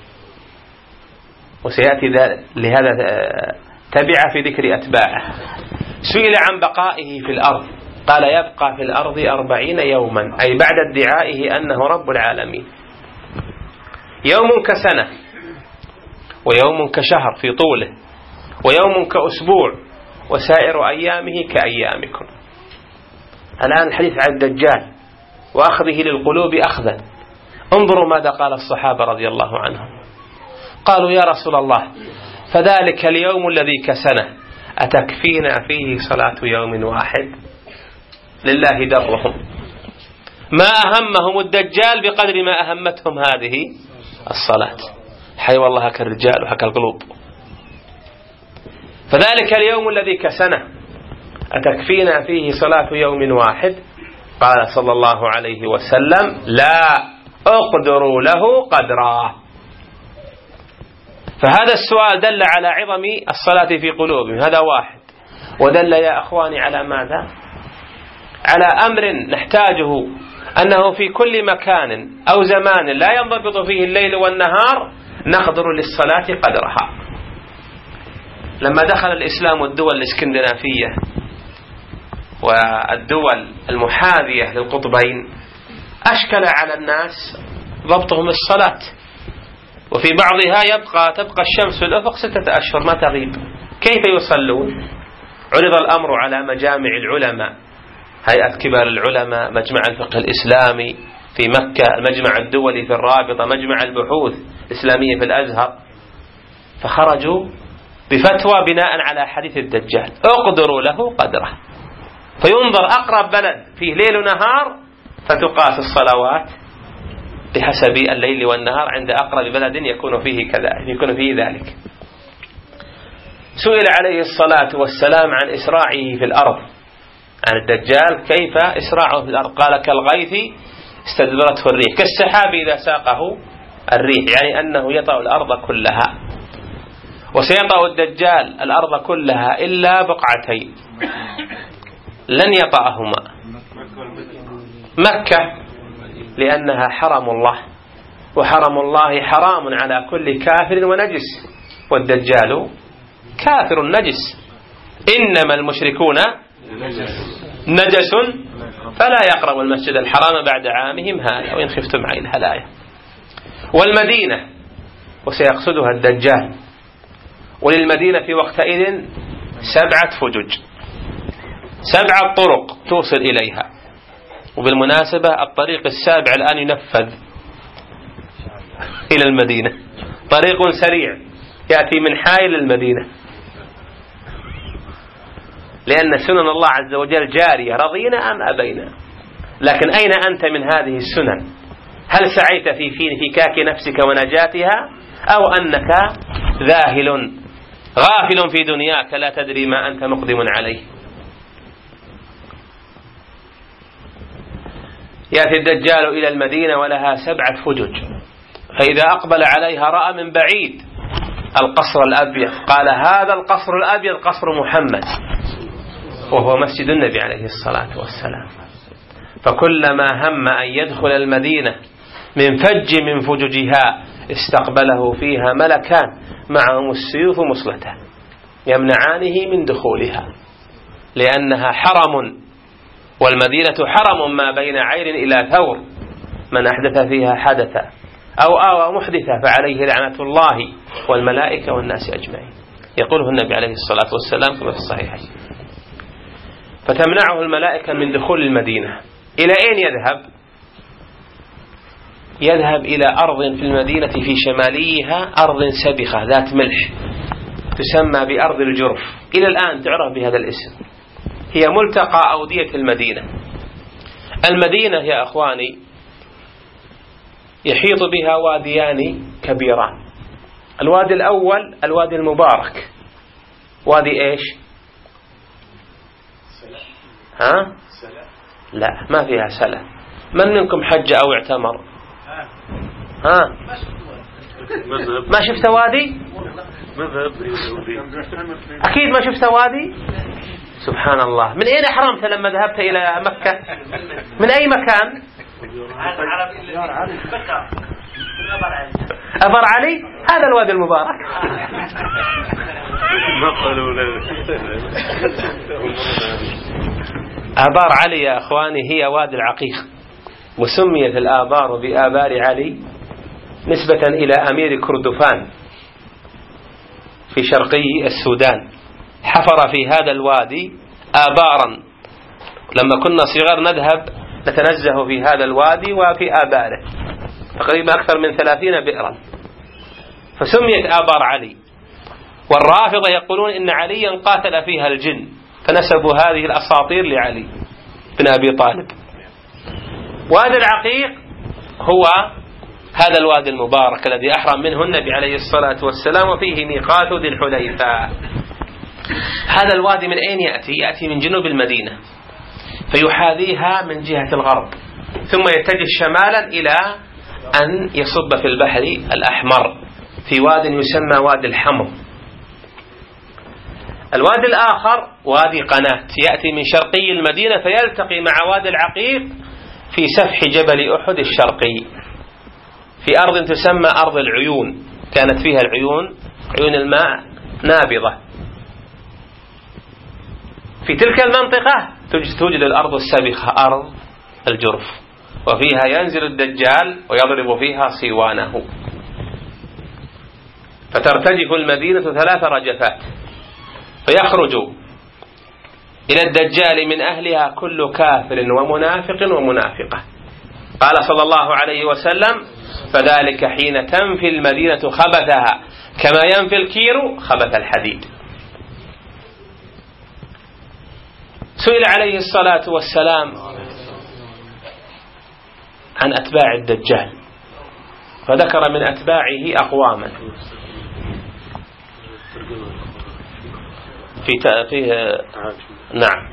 S1: وسيأتي لهذا تبع في ذكر أتباعه. سئل عن بقائه في الأرض، قال: يبقى في الأرض 40 يوما، أي بعد ادعائه أنه رب العالمين، يوم كسنة، ويوم كشهر في طوله، ويوم كأسبوع، وسائر أيامه كأيامكم. الآن الحديث عن الدجال وأخذه للقلوب أخذا. انظروا ماذا قال الصحابة رضي الله عنهم. قالوا: يا رسول الله فذلك اليوم الذي كسنه أتكفينا فيه صلاة يوم واحد؟ لله درهم، ما أهمهم الدجال بقدر ما أهمتهم هذه الصلاة. حي والله هكا الرجال وهكا القلوب. فذلك اليوم الذي كسنه أتكفينا فيه صلاة يوم واحد؟ قال صلى الله عليه وسلم: لا أقدر له قدرا. فهذا السؤال دل على عظم الصلاة في قلوبهم، هذا واحد. ودل يا أخواني على ماذا؟ على أمر نحتاجه، أنه في كل مكان أو زمان لا ينضبط فيه الليل والنهار نقدر للصلاة قدرها. لما دخل الإسلام الدول الإسكندنافية والدول المحاذية للقطبين أشكل على الناس ضبطهم الصلاة، وفي بعضها تبقى الشمس في الأفق 6 أشهر ما تغيب. كيف يصلون؟ عرض الأمر على مجامع العلماء، هيئة كبار العلماء، مجمع الفقه الإسلامي في مكة، المجمع الدولي في الرابطة، مجمع البحوث الإسلامية في الأزهر، فخرجوا بفتوى بناء على حديث الدجال: اقدروا له قدره، فينظر أقرب بلد فيه ليل ونهار فتقاس الصلوات بحسب الليل والنهار عند أقرب بلد يكون فيه ذلك. سئل عليه الصلاة والسلام عن إسراعه في الأرض، عن الدجال كيف إسراعه في الأرض، قال: كالغيث استدبرته الريح، كالسحاب إذا ساقه الريح، يعني أنه يطأ الأرض كلها. وسيطأ الدجال الأرض كلها إلا بقعتين لن يطأهما: مكة لأنها حرم الله، وحرم الله حرام على كل كافر ونجس، والدجال كافر نجس. إنما المشركون نجس فلا يقربوا المسجد الحرام بعد عامهم هذا وإن خفتم عين الآية. والمدينة وسيقصدها الدجال، وللمدينة في وقتئذ 7 فجج، 7 طرق توصل إليها. وبالمناسبة الطريق السابع الآن ينفذ إلى المدينة، طريق سريع يأتي من حائل المدينة، لأن سنن الله عز وجل جارية رضينا أم أبينا. لكن أين أنت من هذه السنن؟ هل سعيت في فكاك نفسك ونجاتها، أو أنك ذاهل غافل في دنياك لا تدري ما أنت مقدم عليه؟ يأتي الدجال إلى المدينة ولها 7 فجج، فإذا أقبل عليها رأى من بعيد القصر الأبيض، قال: هذا القصر الأبيض قصر محمد، وهو مسجد النبي عليه الصلاة والسلام. فكلما هم أن يدخل المدينة من فج من فججها استقبله فيها ملكان معهم السيوف مصلتان يمنعانه من دخولها، لأنها حرم، والمدينة حرم ما بين عير إلى ثور، من أحدث فيها حدثا أو آوى محدثا فعليه لعنة الله والملائكة والناس أجمعين، يقوله النبي عليه الصلاة والسلام كما في الصحيحين. فتمنعه الملائكة من دخول المدينة. إلى أين يذهب؟ يذهب إلى أرض في المدينة في شماليها، أرض سبخة ذات ملح تسمى بأرض الجرف، إلى الآن تعرف بهذا الاسم، هي ملتقى أودية المدينة. المدينة يا أخواني يحيط بها واديان كبيران. الوادي الأول الوادي المبارك، وادي إيش؟ ها؟ لا، ما فيها سلة. من منكم حج أو اعتمر؟ ها؟ ما شفت وادي؟ أكيد ما شفت وادي؟ سبحان الله. من أين أحرمت لما ذهبت إلى مكة؟ من أي مكان؟ أبر علي، هذا الوادي المبارك. آبار علي يا أخواني هي وادي العقيق، وسميت الآبار بآبار علي نسبة إلى أمير كردفان في شرقي السودان، حفر في هذا الوادي آبارا. لما كنا صغار نذهب نتنزه في هذا الوادي وفي آباره، تقريبا أكثر من 30 بئرا، فسميت آبار علي. والرافضة يقولون إن عليا قاتل فيها الجن، فنسبوا هذه الأساطير لعلي بن أبي طالب. وادي العقيق هو هذا الوادي المبارك الذي أحرم منه النبي عليه الصلاة والسلام، وفيه ميقات ذي الحليفة. هذا الوادي من أين يأتي؟ يأتي من جنوب المدينة فيحاذيها من جهة الغرب، ثم يتجه شمالا إلى أن يصب في البحر الأحمر في واد يسمى وادي الحمر. الوادي الآخر وادي قناة يأتي من شرقي المدينة فيلتقي مع وادي العقيق في سفح جبل أحد الشرقي في أرض تسمى أرض العيون، كانت فيها العيون، عيون الماء نابضة. في تلك المنطقة توجد الأرض السابخة، أرض الجرف، وفيها ينزل الدجال ويضرب فيها صيوانه. فترتجف المدينة 3 رجفات، فيخرج إلى الدجال من أهلها كل كافر ومنافق ومنافقة. قال صلى الله عليه وسلم: فذلك حين تنفي المدينة خبثها كما ينفي الكير خبث الحديد. سئل عليه الصلاة والسلام عن أتباع الدجال، فذكر من أتباعه أقواما فيه نعم.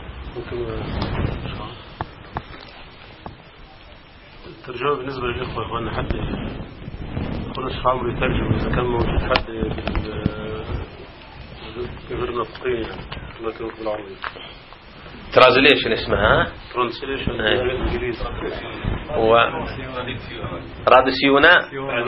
S2: الترجمة بالنسبة للإخوة أخواننا، حد يقول الشيخ عمرو يترجم إذا كان موجود حد غير ناطقين يعني لكن بالعربية.
S1: ترانزليشن اسمها
S2: ترانسليشن بالإنجليزي
S1: هو رادسيونا.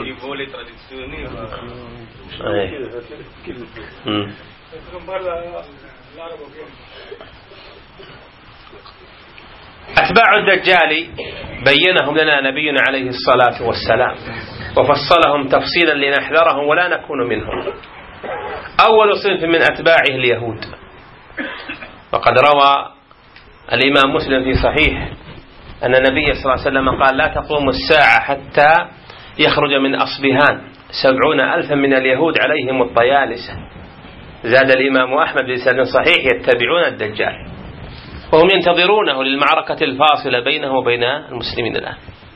S1: أتباع الدجال بينهم لنا نبينا عليه الصلاة والسلام وفصلهم تفصيلا لنحذرهم ولا نكون منهم. أول صنف من أتباعه اليهود، وقد روى الإمام مسلم في صحيح أن النبي صلى الله عليه وسلم قال: لا تقوم الساعة حتى يخرج من أصبهان 70,000 من اليهود عليهم الطيالسة. زاد الإمام أحمد بسند صحيح: يتبعون الدجال، وهم ينتظرونه للمعركة الفاصلة بينه وبين المسلمين الآن،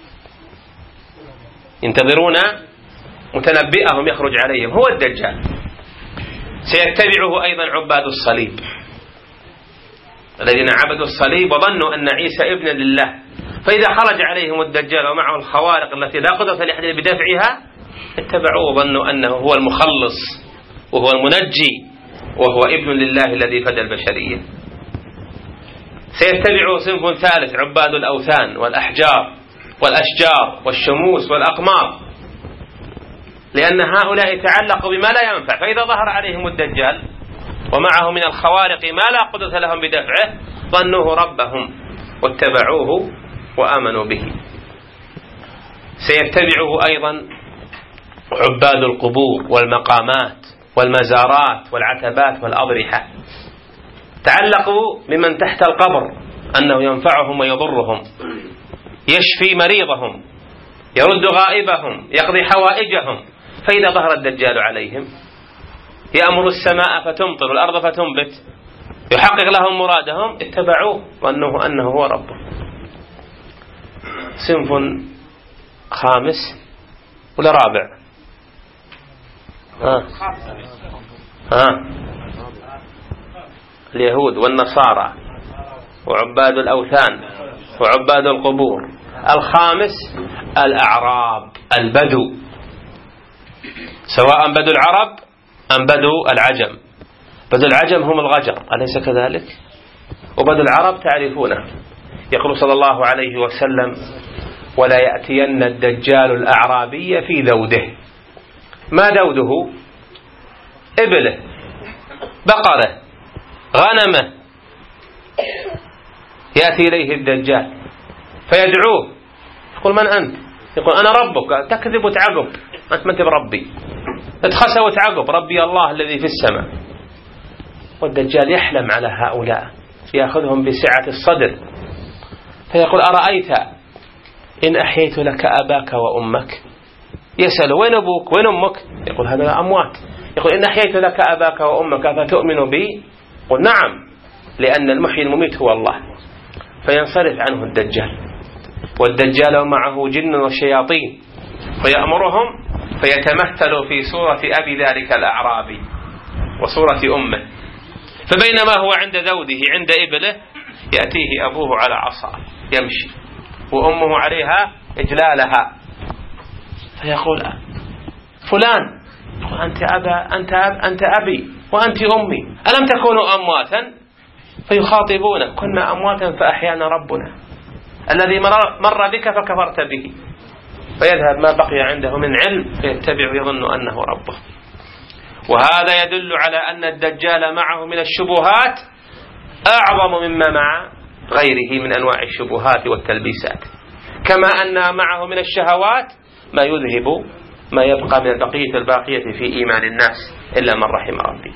S1: ينتظرون متنبئهم يخرج عليهم هو الدجال. سيتبعه أيضا عباد الصليب الذين عبدوا الصليب وظنوا أن عيسى ابن لله، فإذا خرج عليهم الدجال ومعه الخوارق التي لا قدرة لأحد بدفعها اتبعوه وظنوا أنه هو المخلص وهو المنجي وهو ابن لله الذي فدى البشرية. سيتبعه صنف ثالث: عباد الأوثان والأحجار والأشجار والشموس والأقمار، لأن هؤلاء تعلقوا بما لا ينفع، فإذا ظهر عليهم الدجال ومعه من الخوارق ما لا قدرة لهم بدفعه ظنوه ربهم واتبعوه وآمنوا به. سيتبعه أيضا عباد القبور والمقامات والمزارات والعتبات والأضرحة، تعلقوا بمن تحت القبر أنه ينفعهم ويضرهم، يشفي مريضهم، يرد غائبهم، يقضي حوائجهم. فإذا ظهر الدجال عليهم يأمر السماء فتمطر والأرض فتنبت، يحقق لهم مرادهم، اتبعوه وأنه هو ربه. صنف خامس ولا رابع؟ اليهود والنصارى وعباد الأوثان وعباد القبور. الخامس الأعراب، البدو، سواء بدو العرب أم بدو العجم. بدو العجم هم الغجر، أليس كذلك؟ وبدو العرب تعرفونه. يقول صلى الله عليه وسلم: ولا يأتين الدجال الأعرابي في ذوده. ما ذوده؟ إبله، بقرة، غنمه. يأتي إليه الدجال فيدعوه، يقول: من أنت؟ يقول: أنا ربك. تكذب وتعقب، أنت ما أنت بربي، اتخسى وتعقب، ربي الله الذي في السماء. والدجال يحلم على هؤلاء، يأخذهم بسعة الصدر، فيقول: أرأيت إن أحييت لك أباك وأمك؟ يسأل: وين أبوك وين أمك؟ يقول: هذا أموات. يقول: إن أحييت لك أباك وأمك فتؤمن بي؟ يقول: نعم، لأن المحيي المميت هو الله. فينصرف عنه الدجال، والدجال معه جن وشياطين، فيأمرهم فيتمثل في صورة أبي ذلك الأعرابي وصورة أمه. فبينما هو عند ذوده عند إبله يأتيه أبوه على عصا يمشي وأمه عليها إجلالها، فيقول: فلان، أنت أبي وأنت أمي، ألم تكونوا أمواتا؟ فيخاطبونه: كنا أمواتا فأحيانا ربنا الذي مر بك فكفرت به. فيذهب ما بقي عنده من علم فيتبع يظن أنه ربه. وهذا يدل على أن الدجال معه من الشبهات أعظم مما مع غيره من أنواع الشبهات والتلبيسات، كما أن معه من الشهوات ما يذهب ما يبقى من البقية الباقية في إيمان الناس إلا من رحم ربي.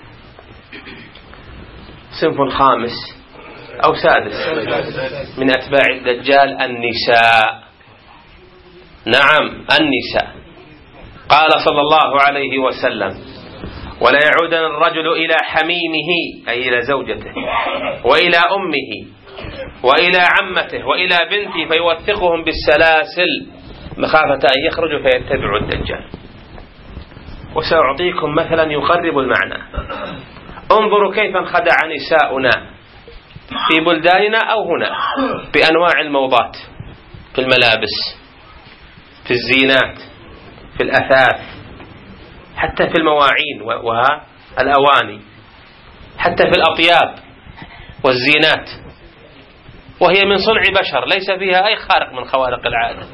S1: صنف خامس أو سادس من أتباع الدجال النساء. نعم النساء. قال صلى الله عليه وسلم: ولا يعودن الرجل إلى حميمه أي إلى زوجته وإلى أمه وإلى عمته وإلى بنته فيوثقهم بالسلاسل مخافة أن يخرجوا فيتبعوا الدجال. وسأعطيكم مثلا يقرب المعنى. انظروا كيف انخدع نساؤنا في بلداننا أو هنا بأنواع الموضات، في الملابس، في الزينات، في الأثاث، حتى في المواعين والأواني، حتى في الأطياب والزينات، وهي من صنع بشر ليس فيها أي خارق من خوارق العادة.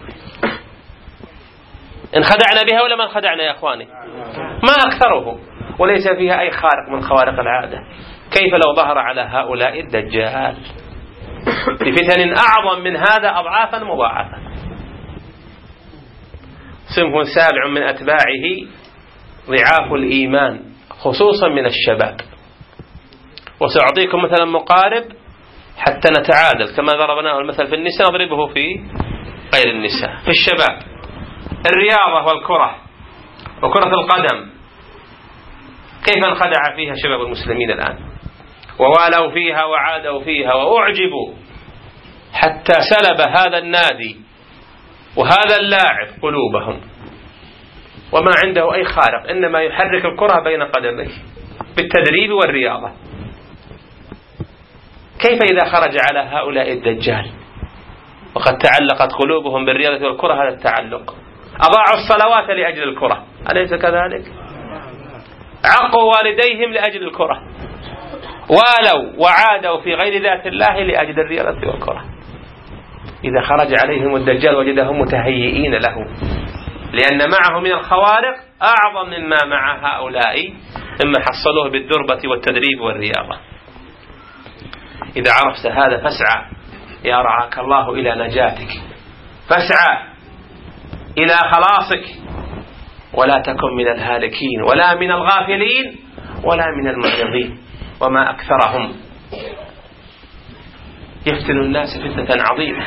S1: انخدعنا بها ولا ما انخدعنا يا أخواني؟ ما أكثره، وليس فيها أي خارق من خوارق العادة. كيف لو ظهر على هؤلاء الدجال بفتن أعظم من هذا أضعافا مضاعفة. صنف سابع من أتباعه ضعاف الإيمان خصوصا من الشباب. وسأعطيكم مثلا مقارب حتى نتعادل، كما ضربناه المثل في النساء نضربه في غير النساء. في الشباب الرياضة والكرة وكرة القدم، كيف انخدع فيها شباب المسلمين الآن، ووالوا فيها وعادوا فيها وأعجبوا حتى سلب هذا النادي وهذا اللاعب قلوبهم، وما عنده أي خارق، إنما يحرك الكرة بين قدميه بالتدريب والرياضة. كيف إذا خرج على هؤلاء الدجال وقد تعلقت قلوبهم بالرياضة والكرة؟ هذا التعلق أضاعوا الصلوات لأجل الكرة، أليس كذلك؟ عقوا والديهم لأجل الكرة، والوا وعادوا في غير ذات الله لأجل الرياضة والكرة. إذا خرج عليهم الدجال وجدهم متهيئين له، لأن معه من الخوارق أعظم مما مع هؤلاء مما حصلوه بالدربة والتدريب والرياضة. إذا عرفت هذا فاسعى يا رعاك الله إلى نجاتك، فاسعى إلى خلاصك، ولا تكن من الهالكين ولا من الغافلين ولا من المعرضين. وما أكثرهم يفتن الناس فتنة عظيمة.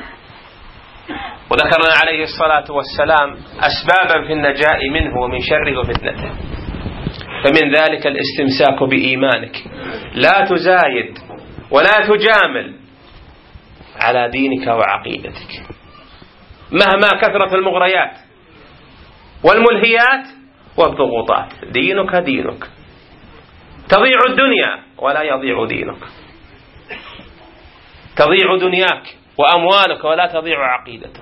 S1: وذكرنا عليه الصلاة والسلام أسبابا في النجاة منه ومن شره وفتنته، فمن ذلك الاستمساك بإيمانك، لا تزايد ولا تجامل على دينك وعقيدتك مهما كثرت المغريات والملهيات والضغوطات. دينك دينك، تضيع الدنيا ولا يضيع دينك، تضيع دنياك وأموالك ولا تضيع عقيدتك.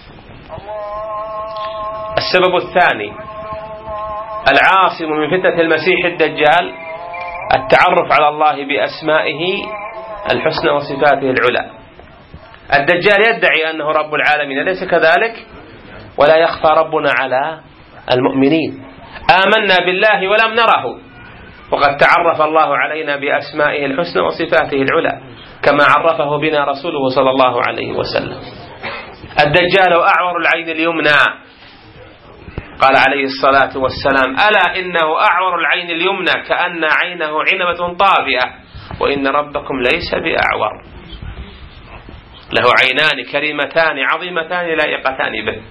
S1: السبب الثاني العاصم من فتنة المسيح الدجال التعرف على الله بأسمائه الحسنى وصفاته العلى. الدجال يدعي أنه رب العالمين، ليس كذلك؟ ولا يخفى ربنا على المؤمنين. آمنا بالله ولم نره، وقد تعرف الله علينا بأسمائه الحسنى وصفاته العلى كما عرفه بنا رسوله صلى الله عليه وسلم. الدجال أعور العين اليمنى، قال عليه الصلاة والسلام: ألا إنه أعور العين اليمنى كأن عينه عنبة طافئة وإن ربكم ليس بأعور. له عينان كريمتان عظيمتان لائقتان به.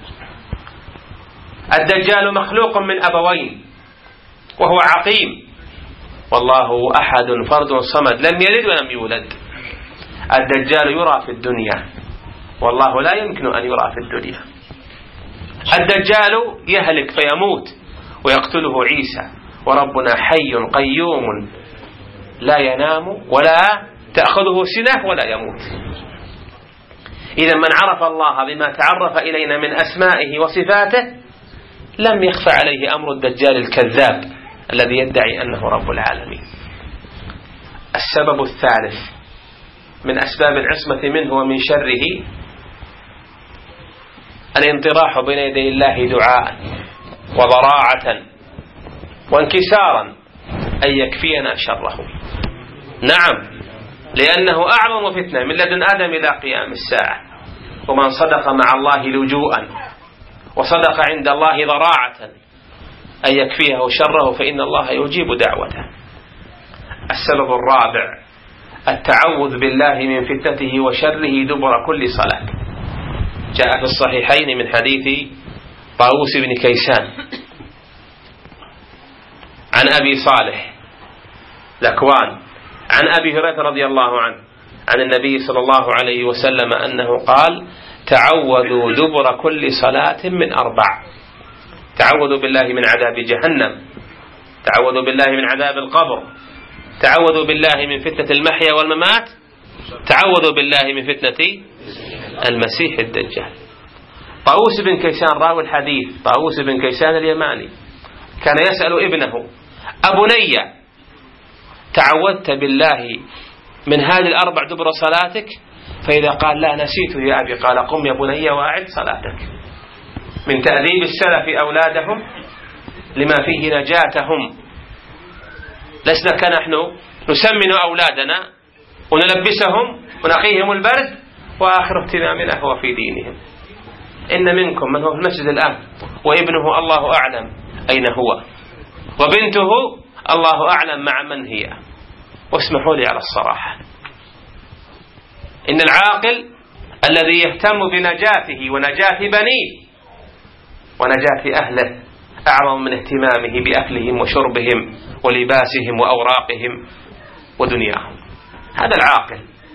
S1: الدجال مخلوق من أبوين وهو عقيم، والله أحد فرد صمد لم يلد ولم يولد. الدجال يرى في الدنيا والله لا يمكن أن يرى في الدنيا. الدجال يهلك فيموت ويقتله عيسى، وربنا حي قيوم لا ينام ولا تأخذه سنة ولا يموت. إذا من عرف الله بما تعرف إلينا من أسمائه وصفاته لم يخفى عليه أمر الدجال الكذاب الذي يدعي أنه رب العالمين. السبب الثالث من أسباب العصمة منه ومن شره الانطراح بين يدي الله دعاء وضراعة وانكسارا أن يكفينا شره. نعم، لأنه أعظم فتنة من لدن آدم إلى قيام الساعة. ومن صدق مع الله لجوءا وصدق عند الله ضراعة أن يكفيه شره فإن الله يجيب دعوته. السبب الرابع التعوذ بالله من فتنته وشره دبر كل صلاة. جاء في الصحيحين من حديث طاووس بن كيسان عن أبي صالح ذكوان عن أبي هريرة رضي الله عنه عن النبي صلى الله عليه وسلم أنه قال: تعوذوا دبر كل صلاة من 4. تعوذوا بالله من عذاب جهنم، تعوذوا بالله من عذاب القبر، تعوذوا بالله من فتنة المحيا والممات، تعوذوا بالله من فتنة المسيح الدجال. طاووس بن كيسان راوي الحديث، طاووس بن كيسان اليماني، كان يسأل ابنه: أبني تعوذت بالله من هذه 4 دبر صلاتك؟ فإذا قال: لا نسيت يا أبي، قال: قم يا بني وأعد صلاتك. من تأديب السلف أولادهم لما فيه نجاتهم. لسنا كنحن نسمن أولادنا ونلبسهم ونقيهم البرد وآخر اهتمامنا هو في دينهم. إن منكم من هو في المسجد الآن وابنه الله أعلم أين هو، وبنته الله أعلم مع من هي. واسمحوا لي على الصراحة، إن العاقل الذي يهتم بنجاته ونجاة بنيه ونجاة أهله أعظم من اهتمامه بأكلهم وشربهم ولباسهم وأوراقهم ودنياهم. هذا العاقل.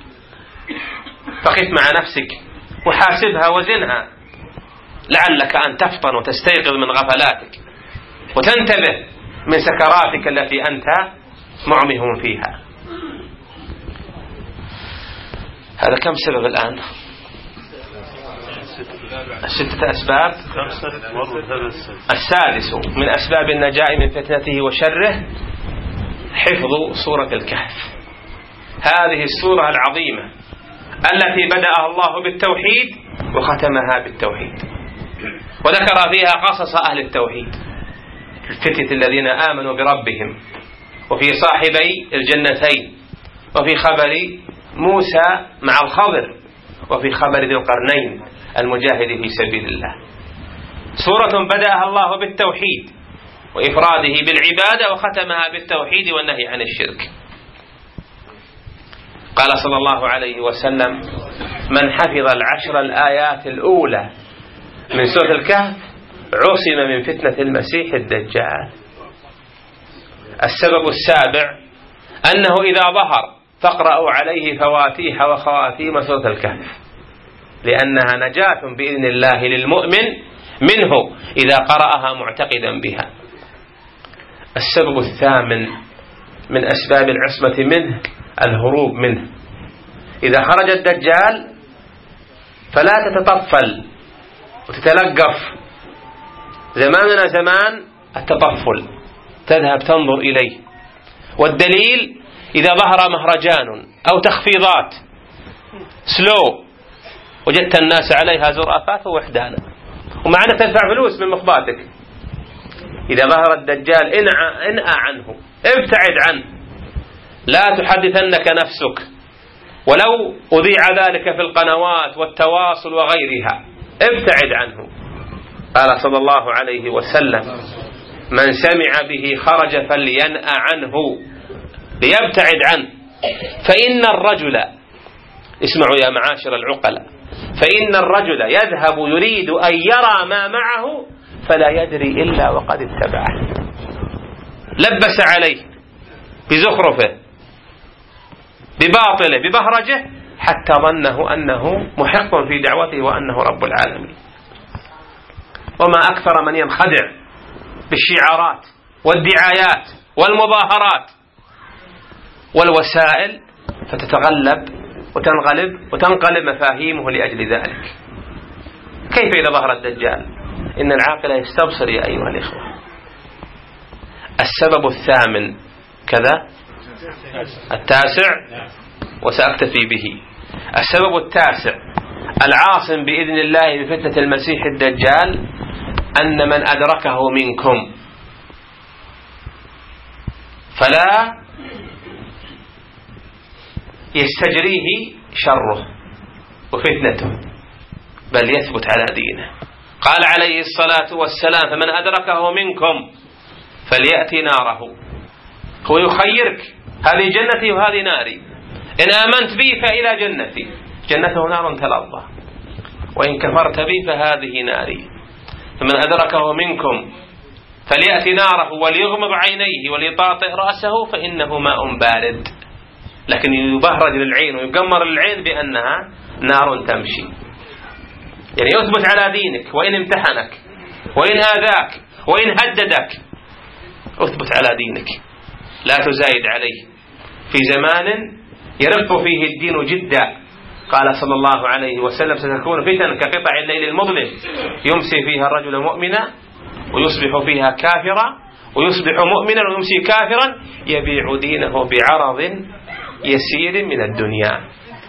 S1: فقف مع نفسك وحاسبها وزنها، لعلك أن تفطن وتستيقظ من غفلاتك وتنتبه من سكراتك التي أنت معمه فيها. هذا كم سبب الآن؟ 6 أسباب. السادس من أسباب النجاة من فتنته وشره حفظ سورة الكهف. هذه السورة العظيمة التي بدأها الله بالتوحيد وختمها بالتوحيد، وذكر فيها قصص أهل التوحيد، الفتية الذين آمنوا بربهم، وفي صاحبي الجنتين، وفي خبر موسى مع الخضر، وفي خبر ذي القرنين المجاهد في سبيل الله. سورة بدأها الله بالتوحيد وإفراده بالعبادة وختمها بالتوحيد والنهي عن الشرك. قال صلى الله عليه وسلم: من حفظ 10 الآيات الأولى من سورة الكهف عصم من فتنة المسيح الدجال. السبب السابع أنه إذا ظهر فاقرأوا عليه فواتيح وخواتيم سورة الكهف، لأنها نجاة بإذن الله للمؤمن منه إذا قرأها معتقدا بها. السبب الثامن من أسباب العصمة منه الهروب منه. إذا خرج الدجال فلا تتطفل وتتلقف. زماننا زمان التطفل، تذهب تنظر إليه. والدليل إذا ظهر مهرجان أو تخفيضات سلو وجدت الناس عليها زرافات ووحدانا، ومع أنك تدفع فلوس من مخباتك. إذا ظهر الدجال انأى عنه، ابتعد عنه، لا تحدثنك نفسك ولو أذيع ذلك في القنوات والتواصل وغيرها، ابتعد عنه. قال صلى الله عليه وسلم: من سمع به خرج فلينأى عنه، ليبتعد عنه. فإن الرجل، اسمعوا يا معاشر العقلاء، فإن الرجل يذهب يريد أن يرى ما معه فلا يدري إلا وقد اتبعه. لبس عليه بزخرفه بباطله ببهرجه حتى ظنه أنه محق في دعوته وأنه رب العالمين. وما أكثر من ينخدع بالشعارات والدعايات والمظاهرات والوسائل، فتتغلب وتنقلب مفاهيمه لأجل ذلك. كيف إذا ظهر الدجال؟ إن العاقل يستبصر يا أيها الإخوة. السبب الثامن كذا، التاسع، وسأكتفي به. السبب التاسع العاصم بإذن الله بفتنة المسيح الدجال أن من أدركه منكم فلا يستجريه شره وفتنته، بل يثبت على دينه. قال عليه الصلاة والسلام: فمن أدركه منكم فليأتي ناره. هو يخيرك: هذه جنتي وهذه ناري، إن آمنت بي فإلى جنتي، جنته نار تلظى، وإن كفرت بي فهذه ناري. فمن أدركه منكم فليأتي ناره وليغمض عينيه وليطاطئ رأسه فإنه ماء بارد. لكن يبهرج للعين ويقمر للعين بأنها نار تمشي. يعني يثبت على دينك وإن امتحنك وإن آذاك وإن هددك، اثبت على دينك، لا تزايد عليه. في زمان يرق فيه الدين جدا، قال صلى الله عليه وسلم: ستكون فتن كقطع الليل المظلم يمسي فيها الرجل مؤمنا ويصبح فيها كافرا، ويصبح مؤمنا ويمسي كافرا، يبيع دينه بعرض يسير من الدنيا.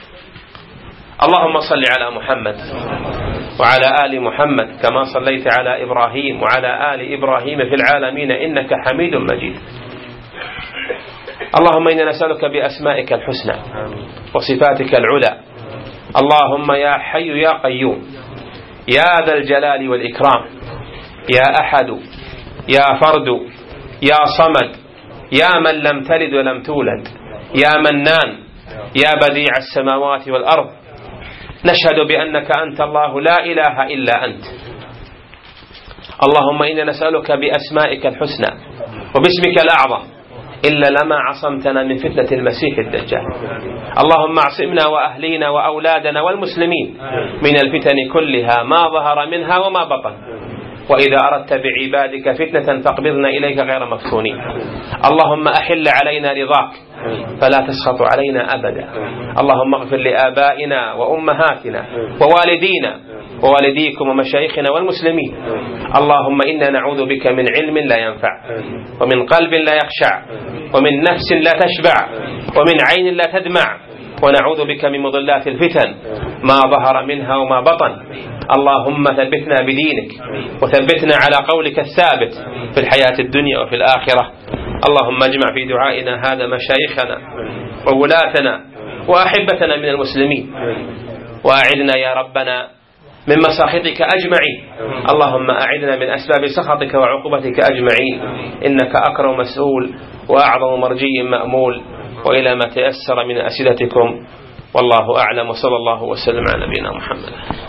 S1: اللهم صل على محمد وعلى آل محمد كما صليت على إبراهيم وعلى آل إبراهيم في العالمين إنك حميد مجيد. اللهم إنا نسألك بأسمائك الحسنى وصفاتك العلى، اللهم يا حي يا قيوم يا ذا الجلال والإكرام، يا أحد يا فرد يا صمد، يا من لم تلد ولم تولد، يا منان، يا بديع السماوات والأرض، نشهد بأنك أنت الله لا إله إلا أنت. اللهم إنا نسألك بأسمائك الحسنى وباسمك الأعظم إلا لما عصمتنا من فتنة المسيح الدجال. اللهم اعصمنا وأهلينا وأولادنا والمسلمين من الفتن كلها ما ظهر منها وما بطن، وإذا أردت بعبادك فتنة فاقبضنا إليك غير مفتونين. اللهم أحل علينا رضاك فلا تسخط علينا أبدا. اللهم اغفر لآبائنا وأمهاتنا ووالدينا ووالديكم ومشايخنا والمسلمين. اللهم إنا نعوذ بك من علم لا ينفع، ومن قلب لا يخشع، ومن نفس لا تشبع، ومن عين لا تدمع، ونعوذ بك من مضلات الفتن ما ظهر منها وما بطن. اللهم ثبتنا بدينك وثبتنا على قولك الثابت في الحياة الدنيا وفي الآخرة. اللهم اجمع في دعائنا هذا مشايخنا وولاتنا وأحبتنا من المسلمين، وأعذنا يا ربنا من مساخطك أجمعين. اللهم أعذنا من أسباب سخطك وعقوبتك أجمعين، إنك أكرم مسؤول وأعظم مرجي مأمول. وإلى ما تيسر من أسئلتكم والله أعلم، وصلى الله وسلم على نبينا محمد.